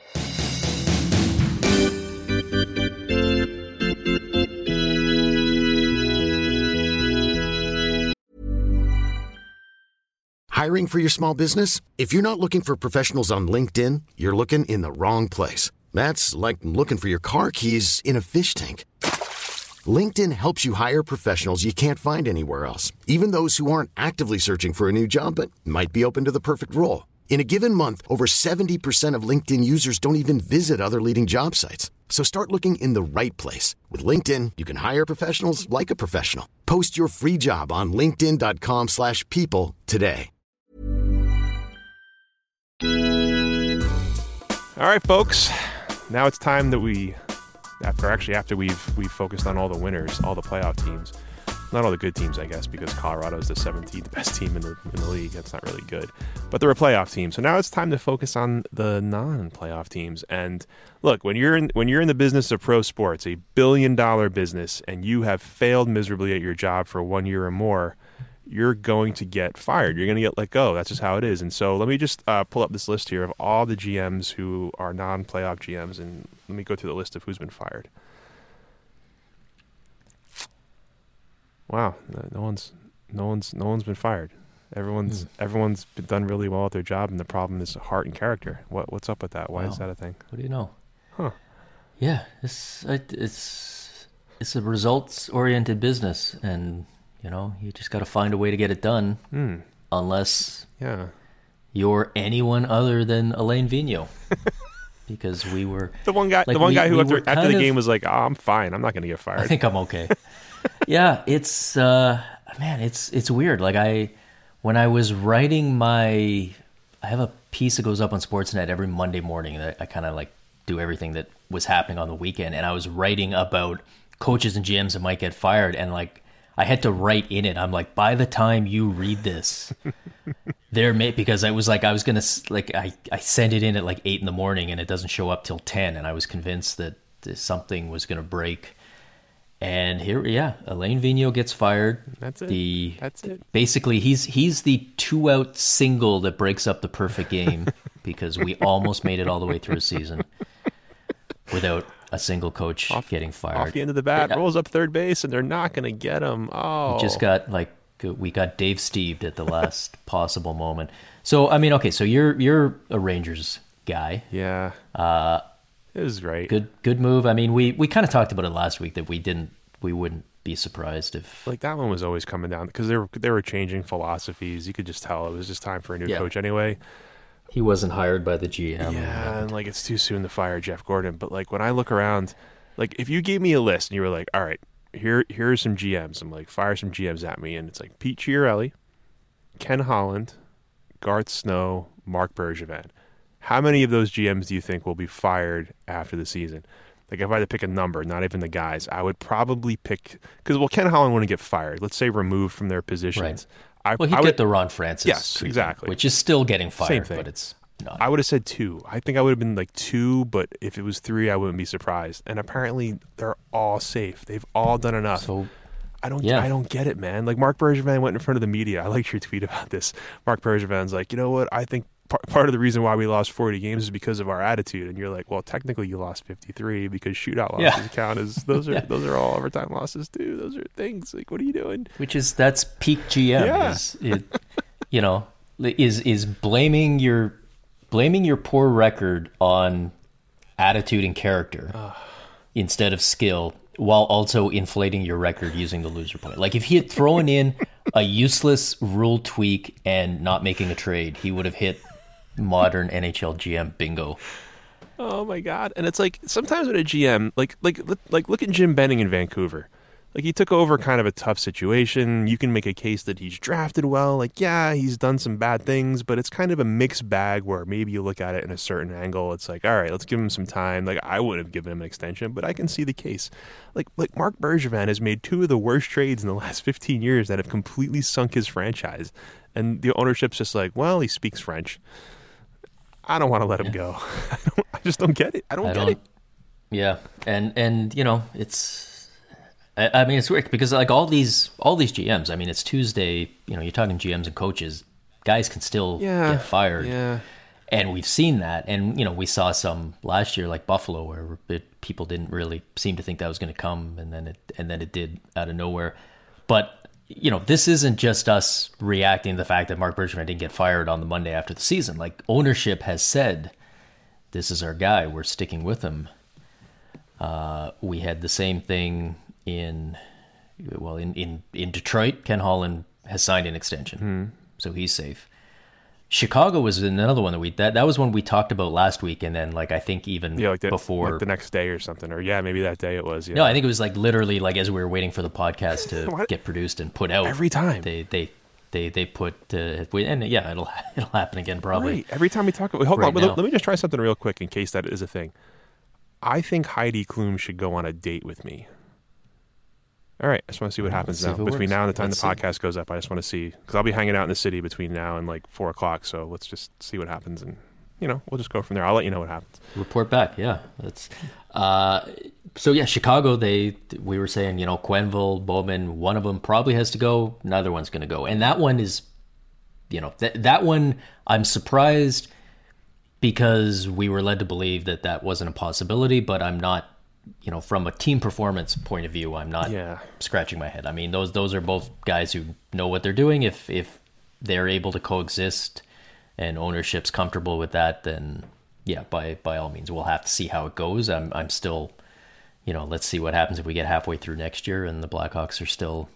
Hiring for your small business? If you're not looking for professionals on LinkedIn, you're looking in the wrong place. That's like looking for your car keys in a fish tank. LinkedIn helps you hire professionals you can't find anywhere else, even those who aren't actively searching for a new job but might be open to the perfect role. In a given month, over seventy percent of LinkedIn users don't even visit other leading job sites. So start looking in the right place. With LinkedIn, you can hire professionals like a professional. Post your free job on linkedin.com slash people today. All right, folks. Now it's time that we, after actually after we've we've focused on all the winners, all the playoff teams, not all the good teams, I guess, because Colorado is the seventeenth best team in the in the league. That's not really good, but they're a playoff team. So now it's time to focus on the non-playoff teams. And look, when you're in when you're in the business of pro sports, a billion dollar business, and you have failed miserably at your job for one year or more, you're going to get fired. You're going to get let go. That's just how it is. And so let me just uh, pull up this list here of all the G Ms who are non-playoff G Ms, and let me go through the list of who's been fired. Wow, no one's, no one's, no one's been fired. Everyone's, mm. everyone's been done really well at their job, and the problem is heart and character. What, what's up with that? Why wow. is that a thing? What do you know? Huh? Yeah, it's it's it's a results-oriented business, and you know you just got to find a way to get it done. Mm. Unless yeah, you're anyone other than Alain Vigneault. Because we were the one guy, like, the one we, guy who we after, after the of, game was like, "Oh, I'm fine. I'm not going to get fired. I think I'm okay." Yeah, it's uh, man, it's it's weird. Like I, when I was writing my, I have a piece that goes up on Sportsnet every Monday morning that I kind of like do everything that was happening on the weekend, and I was writing about coaches and G Ms that might get fired, and like I had to write in it. I'm like, by the time you read this, there may because I was like I was gonna like I I sent it in at like eight in the morning, and it doesn't show up till ten, and I was convinced that something was gonna break. And here, yeah, Alain Vigneault gets fired. That's it. The, That's it. Basically, he's he's the two-out single that breaks up the perfect game because we almost made it all the way through a season without a single coach off, getting fired. Off the end of the bat, yeah. rolls up third base, and they're not going to get him. Oh, we just got like we got Dave Steved at the last possible moment. So I mean, okay, so you're you're a Rangers guy. Yeah. Uh, It was great. Good, good move. I mean, we, we kind of talked about it last week that we didn't, we wouldn't be surprised if like that one was always coming down because they were they were changing philosophies. You could just tell it was just time for a new yeah. coach anyway. He wasn't hired by the G M. Yeah, and like it's too soon to fire Jeff Gordon. But like when I look around, like if you gave me a list and you were like, all right, here here are some G Ms. I'm like, fire some G Ms at me, and it's like Pete Chiarelli, Ken Holland, Garth Snow, Marc Bergevin. How many of those G Ms do you think will be fired after the season? Like, if I had to pick a number, not even the guys, I would probably pick – because, well, Ken Holland wouldn't get fired. Let's say removed from their positions. Right. I, well, he'd I would, get the Ron Francis yes, treatment, exactly. which is still getting fired, Same thing. But it's not. I would have said two. I think I would have been like two, but if it was three, I wouldn't be surprised. And apparently, they're all safe. They've all done enough. So, I don't yeah. I don't get it, man. Like, Marc Bergevin went in front of the media. I liked your tweet about this. Marc Bergevin's like, you know what? I think part of the reason why we lost forty games is because of our attitude. And you're like, well, technically you lost fifty-three because shootout losses yeah. count as those are yeah. those are all overtime losses too. Those are things like, what are you doing? Which is that's peak G M. Yeah. Is it, you know, is is blaming your blaming your poor record on attitude and character instead of skill, while also inflating your record using the loser point. Like if he had thrown in a useless rule tweak and not making a trade, he would have hit modern N H L G M bingo. Oh my God. And it's like sometimes with a G M, like like like look at Jim Benning in Vancouver. Like he took over kind of a tough situation. You can make a case that he's drafted well. Like, yeah, he's done some bad things, but it's kind of a mixed bag where maybe you look at it in a certain angle. It's like, all right, let's give him some time. Like I would have given him an extension, but I can see the case. Like like Marc Bergevin has made two of the worst trades in the last fifteen years that have completely sunk his franchise. And the ownership's just like, well, he speaks French. I don't want to let him yeah. go. I, don't, I just don't get it. I don't I get don't, it. Yeah, and and you know it's. I, I mean it's weird because like all these all these G Ms. I mean it's Tuesday. You know you're talking G Ms and coaches. Guys can still yeah. get fired. Yeah. And we've seen that, and you know we saw some last year, like Buffalo, where it, people didn't really seem to think that was going to come, and then it and then it did out of nowhere. But you know, this isn't just us reacting to the fact that Marc Bergevin didn't get fired on the Monday after the season. Like ownership has said, this is our guy. We're sticking with him. Uh, we had the same thing in, well, in, in, in Detroit. Ken Holland has signed an extension, mm. so he's safe. Chicago was another one that we that that was one we talked about last week, and then like I think even yeah, like the, before like the next day or something, or yeah, maybe that day it was. Yeah. No, I think it was like literally like as we were waiting for the podcast to get produced and put out. Every time they they they they put uh, and yeah, it'll it'll happen again probably. Right. Every time we talk about hold right on, now. let, let me just try something real quick in case that is a thing. I think Heidi Klum should go on a date with me. All right, I just want to see what well, happens see now. Between works. now and the time let's the see. podcast goes up, I just want to see, because I'll be hanging out in the city between now and like four o'clock. So let's just see what happens, and you know, we'll just go from there. I'll let you know what happens. Report back, yeah. That's uh, so yeah. Chicago, they we were saying, you know, Quenneville, Bowman, one of them probably has to go. Another one's going to go, and that one is, you know, that that one I'm surprised because we were led to believe that that wasn't a possibility, but I'm not. You know, from a team performance point of view, I'm not Yeah. scratching my head. I mean, those those are both guys who know what they're doing. If if they're able to coexist and ownership's comfortable with that, then yeah, by by all means, we'll have to see how it goes. I'm I'm still, you know, let's see what happens if we get halfway through next year and the Blackhawks are still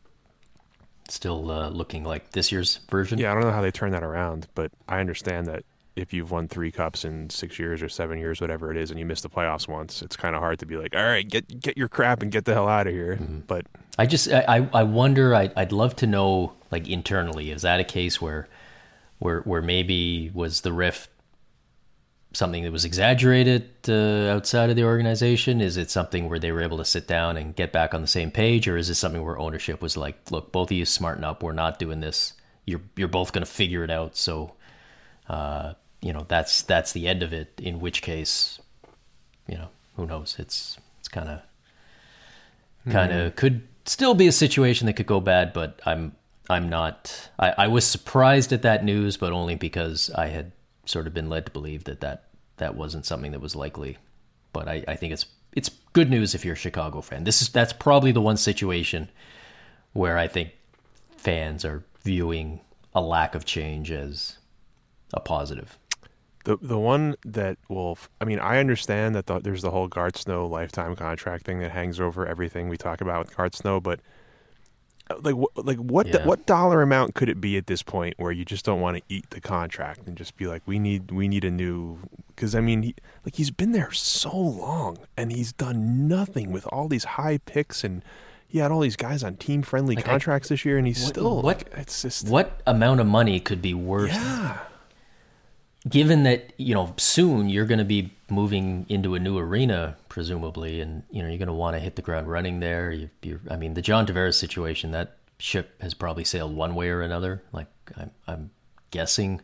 still uh, looking like this year's version. Yeah, I don't know how they turn that around, but I understand that if you've won three cups in six years or seven years, whatever it is, and you miss the playoffs once, it's kind of hard to be like, all right, get get your crap and get the hell out of here. Mm-hmm. But I just, I, I wonder, I, I'd love to know, like internally, is that a case where, where, where maybe was the rift something that was exaggerated uh, outside of the organization? Is it something where they were able to sit down and get back on the same page, or is it something where ownership was like, look, both of you smarten up, we're not doing this. You're you're both going to figure it out. So. Uh, you know, that's that's the end of it, in which case, you know, who knows? It's it's kind of kind of mm. could still be a situation that could go bad, but I'm I'm not I, I was surprised at that news, but only because I had sort of been led to believe that that, that wasn't something that was likely. But I, I think it's it's good news if you're a Chicago fan. This is that's probably the one situation where I think fans are viewing a lack of change as a positive. The the one that will, I mean, I understand that the, there's the whole Garth Snow lifetime contract thing that hangs over everything we talk about with Garth Snow, but like, like what yeah. what dollar amount could it be at this point where you just don't want to eat the contract and just be like, we need we need a new, because I mean, he, like he's been there so long and he's done nothing with all these high picks, and he had all these guys on team friendly like contracts I, this year, and he's what, still what like, it's just what amount of money could be worth. Yeah. Given that, you know, soon you're going to be moving into a new arena, presumably, and, you know, you're going to want to hit the ground running there. You, you're, I mean, the John Tavares situation, that ship has probably sailed one way or another. Like, I'm, I'm guessing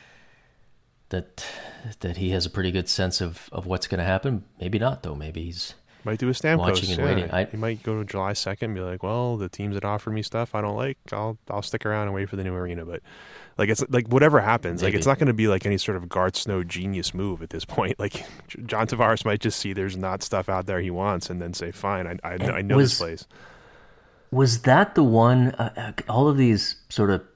that that he has a pretty good sense of, of what's going to happen. Maybe not, though. Maybe he's might do a Stamkos. watching and yeah. waiting. I, he might go to July second and be like, well, the teams that offer me stuff I don't like, I'll I'll stick around and wait for the new arena. But like it's like whatever happens, maybe. Like it's not going to be like any sort of Garth Snow genius move at this point. Like John Tavares might just see there's not stuff out there he wants and then say, fine, I I, I know was, this place. Was that the one, uh, all of these sort of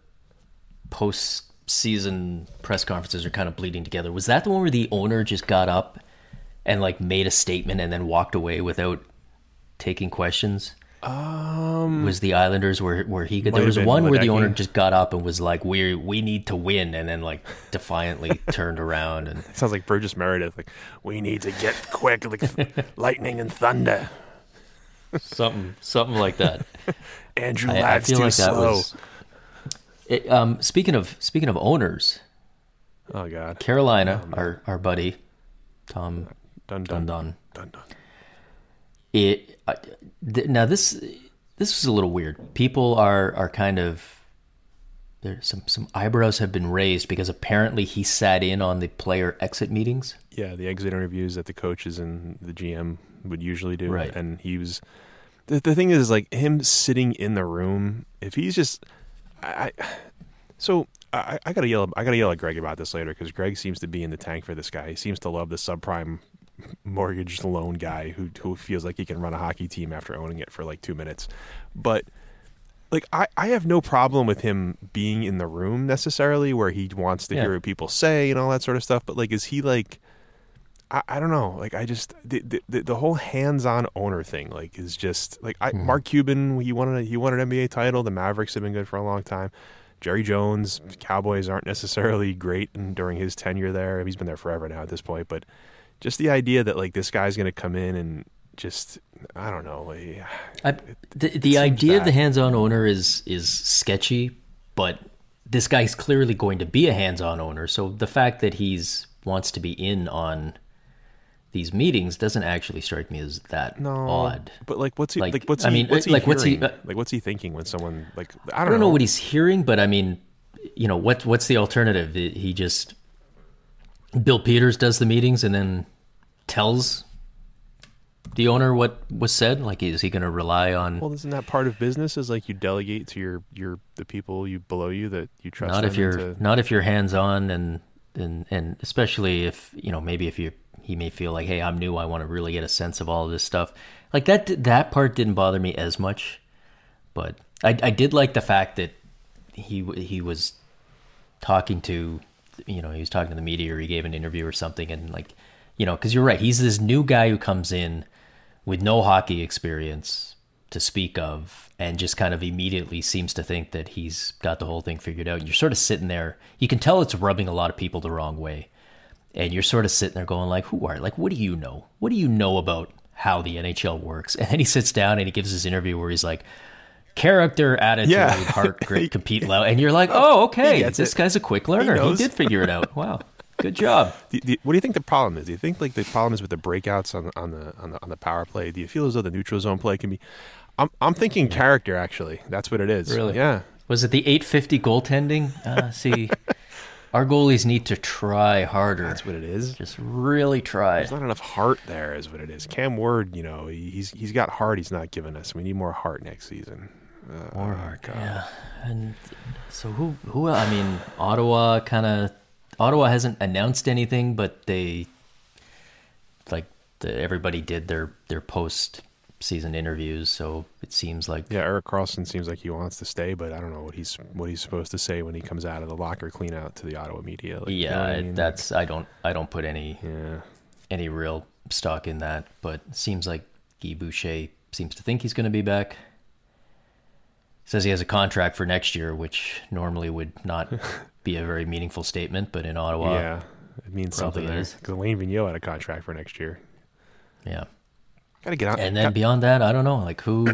post-season press conferences are kind of bleeding together. Was that the one where the owner just got up and like made a statement and then walked away without taking questions? Um, was the Islanders where where he there was one where the owner just got up and was like, "We we need to win," and then like defiantly turned around and it sounds like Burgess Meredith, like we need to get quick, like lightning and thunder, something something like that. Andrew I, Ladd's I feel too like slow. That was, it, um, speaking of speaking of owners, oh god, Carolina, oh, our our buddy Tom Dun Dun Dun Dun Dun. It uh, th- now this this is a little weird. People are are kind of there's some some eyebrows have been raised because apparently he sat in on the player exit meetings. Yeah, the exit interviews that the coaches and the G M would usually do. Right. And he was the the thing is like him sitting in the room. If he's just, I, I so I, I gotta yell I gotta yell at Greg about this later because Greg seems to be in the tank for this guy. He seems to love the subprime mortgage loan guy who who feels like he can run a hockey team after owning it for like two minutes. But like I, I have no problem with him being in the room necessarily where he wants to yeah. hear what people say and all that sort of stuff. But like, is he like, I, I don't know. Like I just, the, the, the whole hands-on owner thing, like is just like I, mm. Mark Cuban, he wanted, a, he wanted an N B A title. The Mavericks have been good for a long time. Jerry Jones, Cowboys aren't necessarily great in, during his tenure there. He's been there forever now at this point, but just the idea that like this guy's going to come in and just, I don't know. Like, I, the the idea bad. of the hands-on owner is is sketchy, but this guy's clearly going to be a hands-on owner. So the fact that he's wants to be in on these meetings doesn't actually strike me as that no, odd. But like, what's he like? like what's I he, mean, what's he like hearing? what's he uh, like what's he thinking when someone like I don't, I don't know. know what he's hearing, but I mean, you know, what what's the alternative? He just Bill Peters does the meetings and then tells the owner what was said. Like, is he going to rely on? Well, isn't that part of business? Is like you delegate to your your the people you below you that you trust. Not them if you're into... not if you're hands on and and and especially if you know maybe if you. He may feel like, hey, I'm new. I want to really get a sense of all of this stuff. Like that, that part didn't bother me as much, but I, I did like the fact that he he was talking to, you know, he was talking to the media or he gave an interview or something, and like, you know, because you're right, he's this new guy who comes in with no hockey experience to speak of, and just kind of immediately seems to think that he's got the whole thing figured out. And you're sort of sitting there. You can tell it's rubbing a lot of people the wrong way. And you're sort of sitting there going like, who are, like, what do you know? What do you know about how the N H L works? And then he sits down and he gives his interview where he's like, character, attitude, yeah. heart, grit, compete loud. And you're like, oh, okay, this it. guy's a quick learner. He, he did figure it out. Wow, good job. Do, do, what do you think the problem is? Do you think like the problem is with the breakouts on, on the on the on the power play? Do you feel as though the neutral zone play can be? I'm I'm thinking yeah. character actually. That's what it is. Really? Yeah. Was it the eight fifty goaltending? Uh, see. Our goalies need to try harder. That's what it is. Just really try. There's not enough heart there is what it is. Cam Ward, you know, he's he's got heart he's not giving us. We need more heart next season. Uh, more heart, God. Yeah. And so who, who, I mean, Ottawa kind of, Ottawa hasn't announced anything, but they, like, the, everybody did their, their post-season interviews, so it seems like... Yeah, Erik Karlsson seems like he wants to stay, but I don't know what he's what he's supposed to say when he comes out of the locker clean out to the Ottawa media. Like, yeah, you know what I mean? that's, I don't, I don't put any, yeah. any real stock in that, but it seems like Guy Boucher seems to think he's going to be back. Says he has a contract for next year, which normally would not be a very meaningful statement, but in Ottawa, yeah, it means something. Because Alain Vigneault had a contract for next year. Yeah, gotta get out. And then Got- beyond that, I don't know. Like who?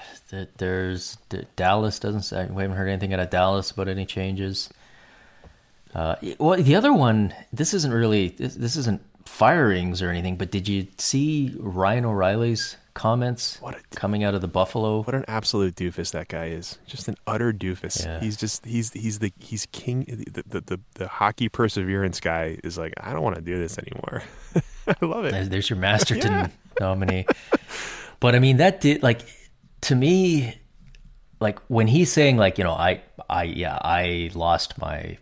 There's Dallas doesn't say. We haven't heard anything out of Dallas about any changes. Uh, well, the other one. This isn't really. This, this isn't firings or anything. But did you see Ryan O'Reilly's comments what a, coming out of the Buffalo? What an absolute doofus that guy is. Just an utter doofus. Yeah. He's just he's he's the he's king the, the the the hockey perseverance guy is like, I don't want to do this anymore. I love it. There's your Masterton yeah. nominee. But I mean that did like to me like when he's saying like, you know, I I yeah, I lost my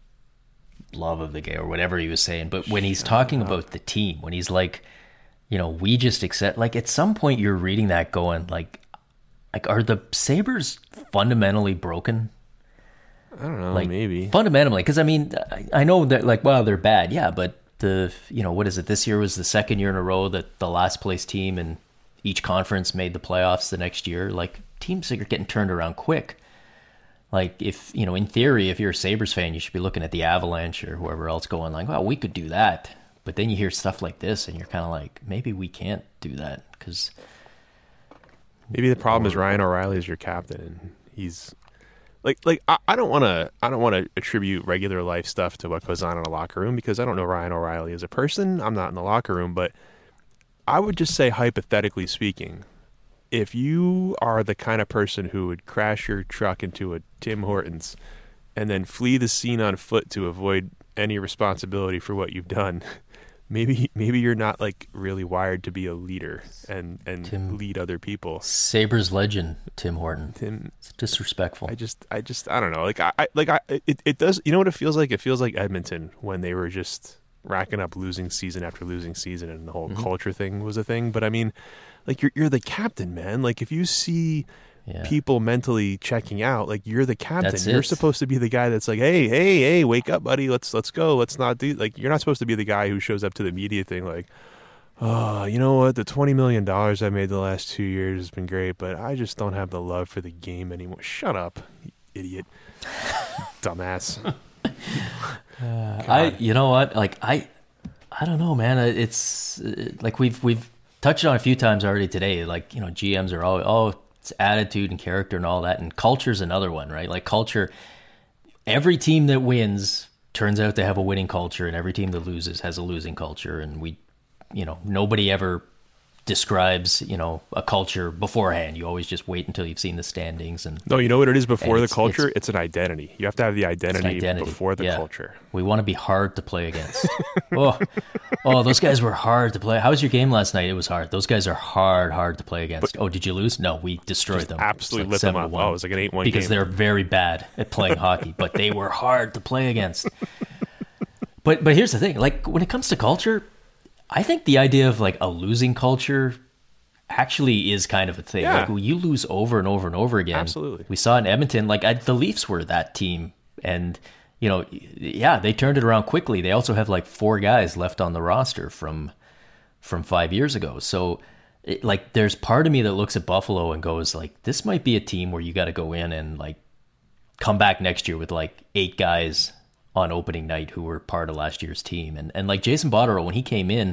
love of the game or whatever he was saying, but when he's Shut talking up. about the team, when he's like, you know, we just accept, like at some point you're reading that going like, like are the Sabres fundamentally broken? I don't know, like, maybe. Fundamentally, because I mean, I, I know that like, wow, they're bad. Yeah, but the, you know, what is it? This year was the second year in a row that the last place team in each conference made the playoffs the next year. Like teams are getting turned around quick. Like if, you know, in theory, if you're a Sabres fan, you should be looking at the Avalanche or whoever else going like, well, we could do that. But then you hear stuff like this, and you're kind of like, maybe we can't do that because maybe the problem is Ryan O'Reilly is your captain, and he's like, like I, I don't want to, I don't want to attribute regular life stuff to what goes on in a locker room because I don't know Ryan O'Reilly as a person. I'm not in the locker room, but I would just say, hypothetically speaking, if you are the kind of person who would crash your truck into a Tim Hortons and then flee the scene on foot to avoid any responsibility for what you've done. Maybe maybe you're not like really wired to be a leader and, and Tim, lead other people. Sabres legend Tim Horton. Tim, it's disrespectful. I just I just I don't know. Like I, I like I it, it does. You know what it feels like? It feels like Edmonton when they were just racking up losing season after losing season, and the whole mm-hmm. culture thing was a thing. But I mean, like you're you're the captain, man. Like if you see. Yeah. People mentally checking out, like you're the captain. That's you're it. supposed to be the guy that's like, hey, hey, hey, wake up, buddy. Let's let's go. Let's not do like you're not supposed to be the guy who shows up to the media thing like, oh, you know what? The twenty million dollars I made the last two years has been great, but I just don't have the love for the game anymore. Shut up, you idiot. Dumbass. uh, I, you know what? Like I, I don't know, man. It's like we've we've touched on a few times already today. Like, you know, G Ms are all oh, it's attitude and character and all that, and culture's another one, right? Like culture. Every team that wins turns out to have a winning culture, and every team that loses has a losing culture. And we, you know, nobody ever describes, you know, a culture beforehand. You always just wait until you've seen the standings. And no, you know what it is before the it's, culture? It's, it's an identity. You have to have the identity, identity. before the yeah. culture. We want to be hard to play against. oh, oh, those guys were hard to play. How was your game last night? It was hard. Those guys are hard, hard to play against. But, oh, did you lose? No, we destroyed them. Absolutely like lit them up. Oh, it was like an eight one game. Because they're very bad at playing hockey, but they were hard to play against. But but here's the thing. Like, when it comes to culture, I think the idea of like a losing culture actually is kind of a thing. Yeah. Like, when you lose over and over and over again. Absolutely. We saw in Edmonton, like I, the Leafs were that team, and you know, yeah, they turned it around quickly. They also have like four guys left on the roster from from five years ago. So, it, like, there's part of me that looks at Buffalo and goes, like, this might be a team where you got to go in and like come back next year with like eight guys on opening night who were part of last year's team. And and like Jason Botterill, when he came in,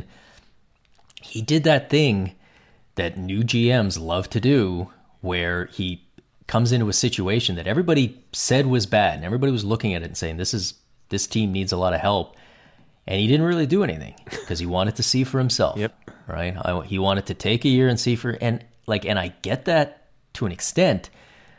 he did that thing that new G Ms love to do, where he comes into a situation that everybody said was bad, and everybody was looking at it and saying, this is this team needs a lot of help. And he didn't really do anything because he wanted to see for himself. Yep. Right. I, he wanted to take a year and see for, and like, and I get that to an extent,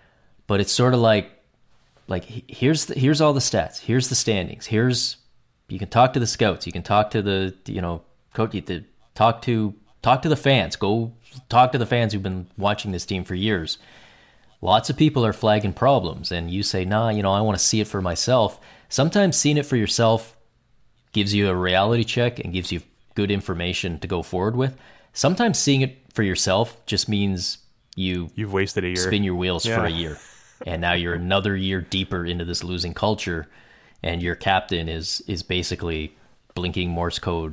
but it's sort of like, like here's the, here's all the stats. Here's the standings. Here's, you can talk to the scouts. You can talk to the, you know, coach, you to talk to, talk to the fans. Go talk to the fans who've been watching this team for years. Lots of people are flagging problems, and you say, nah, you know, I want to see it for myself. Sometimes seeing it for yourself gives you a reality check and gives you good information to go forward with. Sometimes seeing it for yourself just means you You've wasted a year. Spin your wheels yeah. for a year. And now you're another year deeper into this losing culture, and your captain is is basically blinking Morse code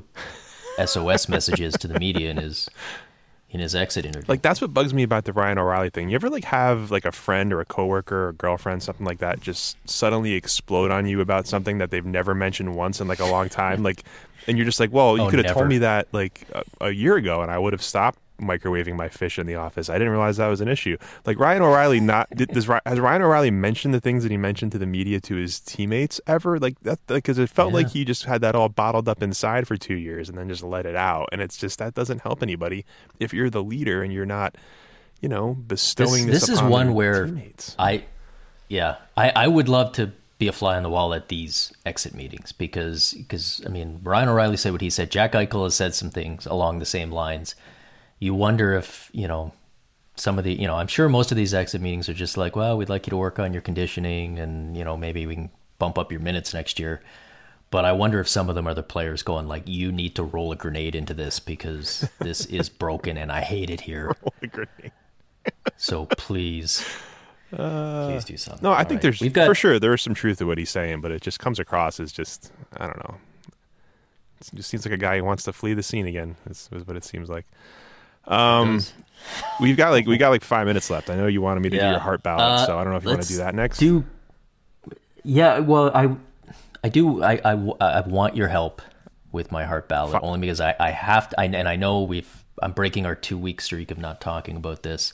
S O S messages to the media in his in his exit interview. Like, that's what bugs me about the Ryan O'Reilly thing. You ever like have like a friend or a coworker or a girlfriend, something like that, just suddenly explode on you about something that they've never mentioned once in like a long time? Like, and you're just like, well, you oh, could have never. told me that like a, a year ago, and I would have stopped microwaving my fish in the office. I didn't realize that was an issue. Like, Ryan O'Reilly, not did, does has Ryan O'Reilly mentioned the things that he mentioned to the media to his teammates ever? Like that, because it felt yeah. like he just had that all bottled up inside for two years and then just let it out. And it's just, that doesn't help anybody if you're the leader and you're not, you know, bestowing this. This, this is upon one their where teammates. I, yeah, I, I would love to be a fly on the wall at these exit meetings because because I mean, Ryan O'Reilly said what he said. Jack Eichel has said some things along the same lines. You wonder if, you know, some of the, you know, I'm sure most of these exit meetings are just like, well, we'd like you to work on your conditioning and, you know, maybe we can bump up your minutes next year. But I wonder if some of them are the players going like, you need to roll a grenade into this because this is broken and I hate it here. Roll a grenade. So please, uh, please do something. No, I All think right. there's, We've got, for sure, there is some truth to what he's saying, but it just comes across as just, I don't know. It just seems like a guy who wants to flee the scene again, is, is what it seems like. Um, we've got like we got like five minutes left. I know you wanted me to yeah. do your heart ballot, uh, so I don't know if you want to do that next. Do yeah, well, I I do I, I, I want your help with my heart ballot F- only because I, I have to, I, and I know we've I'm breaking our two week streak of not talking about this.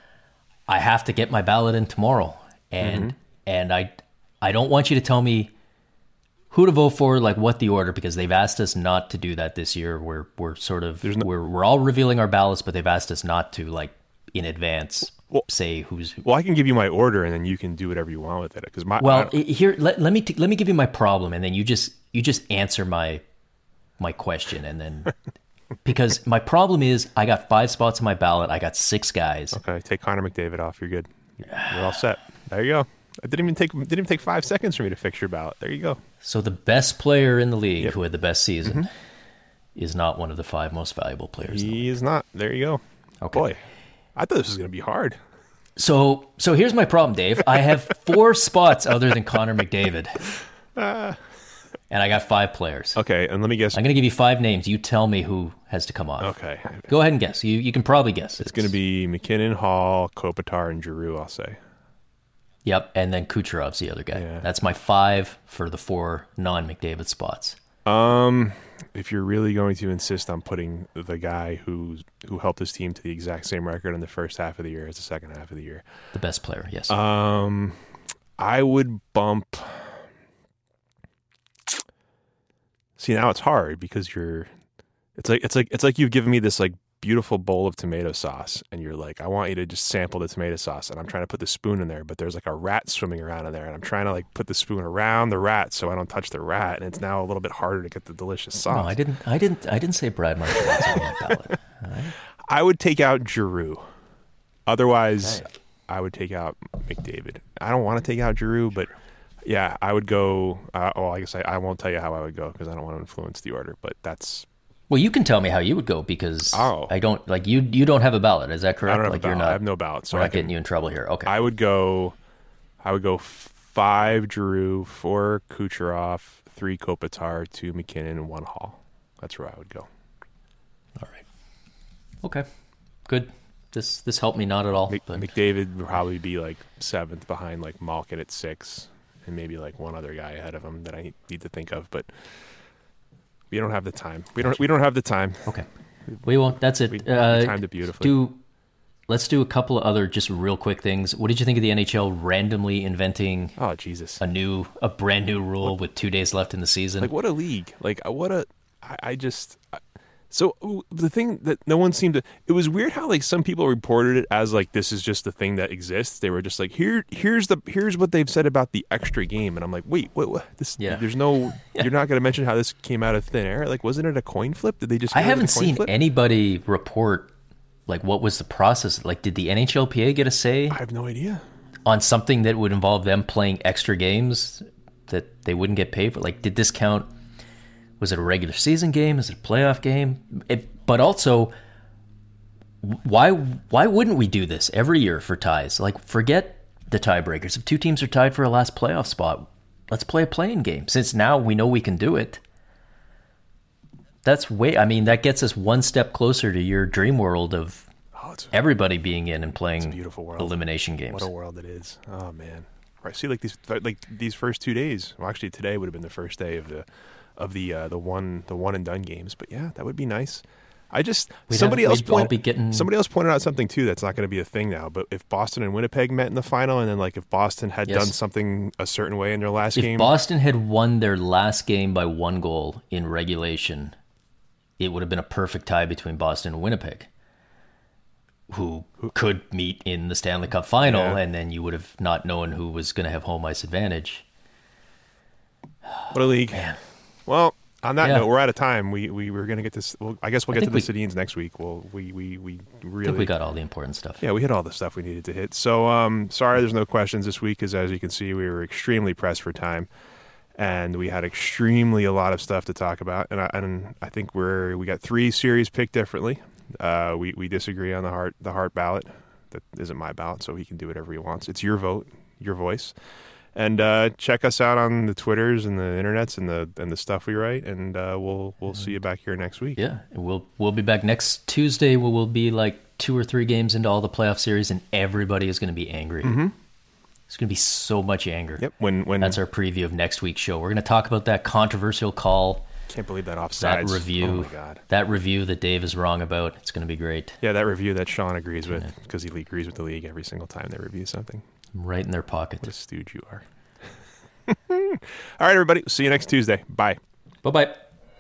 I have to get my ballot in tomorrow, and mm-hmm. and I I don't want you to tell me who to vote for, like what the order, because they've asked us not to do that this year. We're we're sort of no- we're we're all revealing our ballots, but they've asked us not to, like, in advance well, say who's. Well, I can give you my order, and then you can do whatever you want with it. Because my well, here let, let me t- let me give you my problem, and then you just you just answer my my question, and then because my problem is I got five spots on my ballot, I got six guys. Okay, take Connor McDavid off. You're good. You're all set. There you go. It didn't even take didn't even take five seconds for me to fix your ballot. There you go. So the best player in the league, yep. who had the best season, mm-hmm. is not one of the five most valuable players. He is not. There you go. Okay. Boy, I thought this was going to be hard. So so here's my problem, Dave. I have four spots other than Connor McDavid, uh, and I got five players. Okay, and let me guess. I'm going to give you five names. You tell me who has to come off. Okay. Go ahead and guess. You you can probably guess. It's, it's going to be McKinnon, Hall, Kopitar, and Giroux, I'll say. Yep, and then Kucherov's the other guy. Yeah. That's my five for the four non-McDavid spots. Um, if you're really going to insist on putting the guy who who helped his team to the exact same record in the first half of the year as the second half of the year, The best player, yes. um, I would bump. See, now it's hard because you're. It's like it's like it's like you've given me this like beautiful bowl of tomato sauce, and you're like, I want you to just sample the tomato sauce, and I'm trying to put the spoon in there, but there's like a rat swimming around in there, and I'm trying to like put the spoon around the rat so I don't touch the rat, and it's now a little bit harder to get the delicious sauce. No, I didn't. I didn't. I didn't say Brad Marchand's on my ballot. Right? I would take out Giroux. Otherwise, Okay. I would take out McDavid. I don't want to take out Giroux, but yeah, I would go. Uh, oh, I guess I, I won't tell you how I would go because I don't want to influence the order. But that's. Well, you can tell me how you would go because Oh. I don't like you. You don't have a ballot, is that correct? I don't have like a ballot. You're not, I have no ballot, so we're I not can- getting you in trouble here. Okay. I would go. I would go five Giroux, four Kucherov, three Kopitar, two McKinnon, and one Hall. That's where I would go. All right. Okay. Good. This this helped me not at all. Mc, but McDavid would probably be like seventh behind like Malkin at six, and maybe like one other guy ahead of him that I need to think of. But we don't have the time. We don't. We don't have the time. okay. We won't. That's it. We, uh, we timed it beautifully. do. Let's do a couple of other just real quick things. What did you think of the N H L randomly inventing oh Jesus! a new, a brand new rule with two days left in the season? Like what a league! Like what a. I, I just. I, So the thing that no one seemed to, it was weird how like some people reported it as like this is just the thing that exists. They were just like, here, here's the, here's what they've said about the extra game, and I'm like, wait, what? what this, Yeah. There's no, you're not going to mention how this came out of thin air. Like, wasn't it a coin flip? Did they just? I go with haven't a coin seen flip? anybody report like what was the process. Like, did the N H L P A get a say I have no idea. on something that would involve them playing extra games that they wouldn't get paid for? Like, did this count? Was it a regular season game? Is it a playoff game? It, but also, why why wouldn't we do this every year for ties? Like, forget the tiebreakers. If two teams are tied for a last playoff spot, let's play a playing game. Since now we know we can do it. That's way. I mean, that gets us one step closer to your dream world of Oh, it's a, everybody being in and playing it's a beautiful world. elimination games. What a world it is. Oh man. Right. See, like these, like these first two days. Well, actually, today would have been the first day of the, of the uh, the one the one and done games. But yeah, that would be nice. I just We'd somebody have- else we'd all pointed be getting- somebody else pointed out something too that's not going to be a thing now. But if Boston and Winnipeg met in the final, and then like if Boston had Yes. done something a certain way in their last If game, Boston had won their last game by one goal in regulation, it would have been a perfect tie between Boston and Winnipeg, who could meet in the Stanley Cup final, Yeah. and then you would have not known who was going to have home ice advantage. what a league. Well, on that Yeah. note, we're out of time. We we were going to get this. Well, I guess we'll I get to think the we- Sedins next week. Well, we we we I really think we got all the important stuff. Yeah, we hit all the stuff we needed to hit. So, um, sorry there's no questions this week, because as you can see, we were extremely pressed for time, and we had extremely a lot of stuff to talk about. And I, and I think we're we got three series picked differently. Uh, we we disagree on the heart the heart ballot. That isn't my ballot, so he can do whatever he wants. It's your vote, your voice. And uh, check us out on the Twitters and the internets and the and the stuff we write. And uh, we'll we'll see you back here next week. Yeah, and we'll we'll be back next Tuesday. Where we'll be like two or three games into all the playoff series, and everybody is going to be angry. Mm-hmm. There's going to be so much anger. Yep. When when That's our preview of next week's show. We're going to talk about that controversial call, can't believe that that offsides review, Oh my god. that review that Dave is wrong about. It's going to be great. Yeah, that review that Sean agrees with, because he agrees with the league every single time they review something. Right in their pocket. What a stooge you are. All right, everybody. See you next Tuesday. Bye. Bye bye.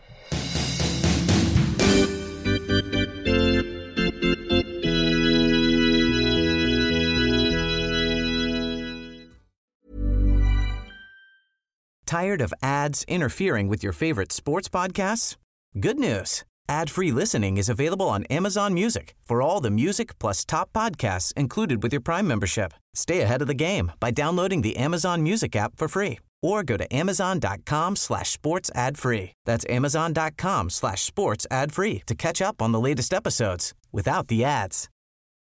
Tired of ads interfering with your favorite sports podcasts? Good news. Ad-free listening is available on Amazon Music for all the music plus top podcasts included with your Prime membership. Stay ahead of the game by downloading the Amazon Music app for free or go to amazon.com slash sports ad free. That's amazon.com slash sports ad free to catch up on the latest episodes without the ads.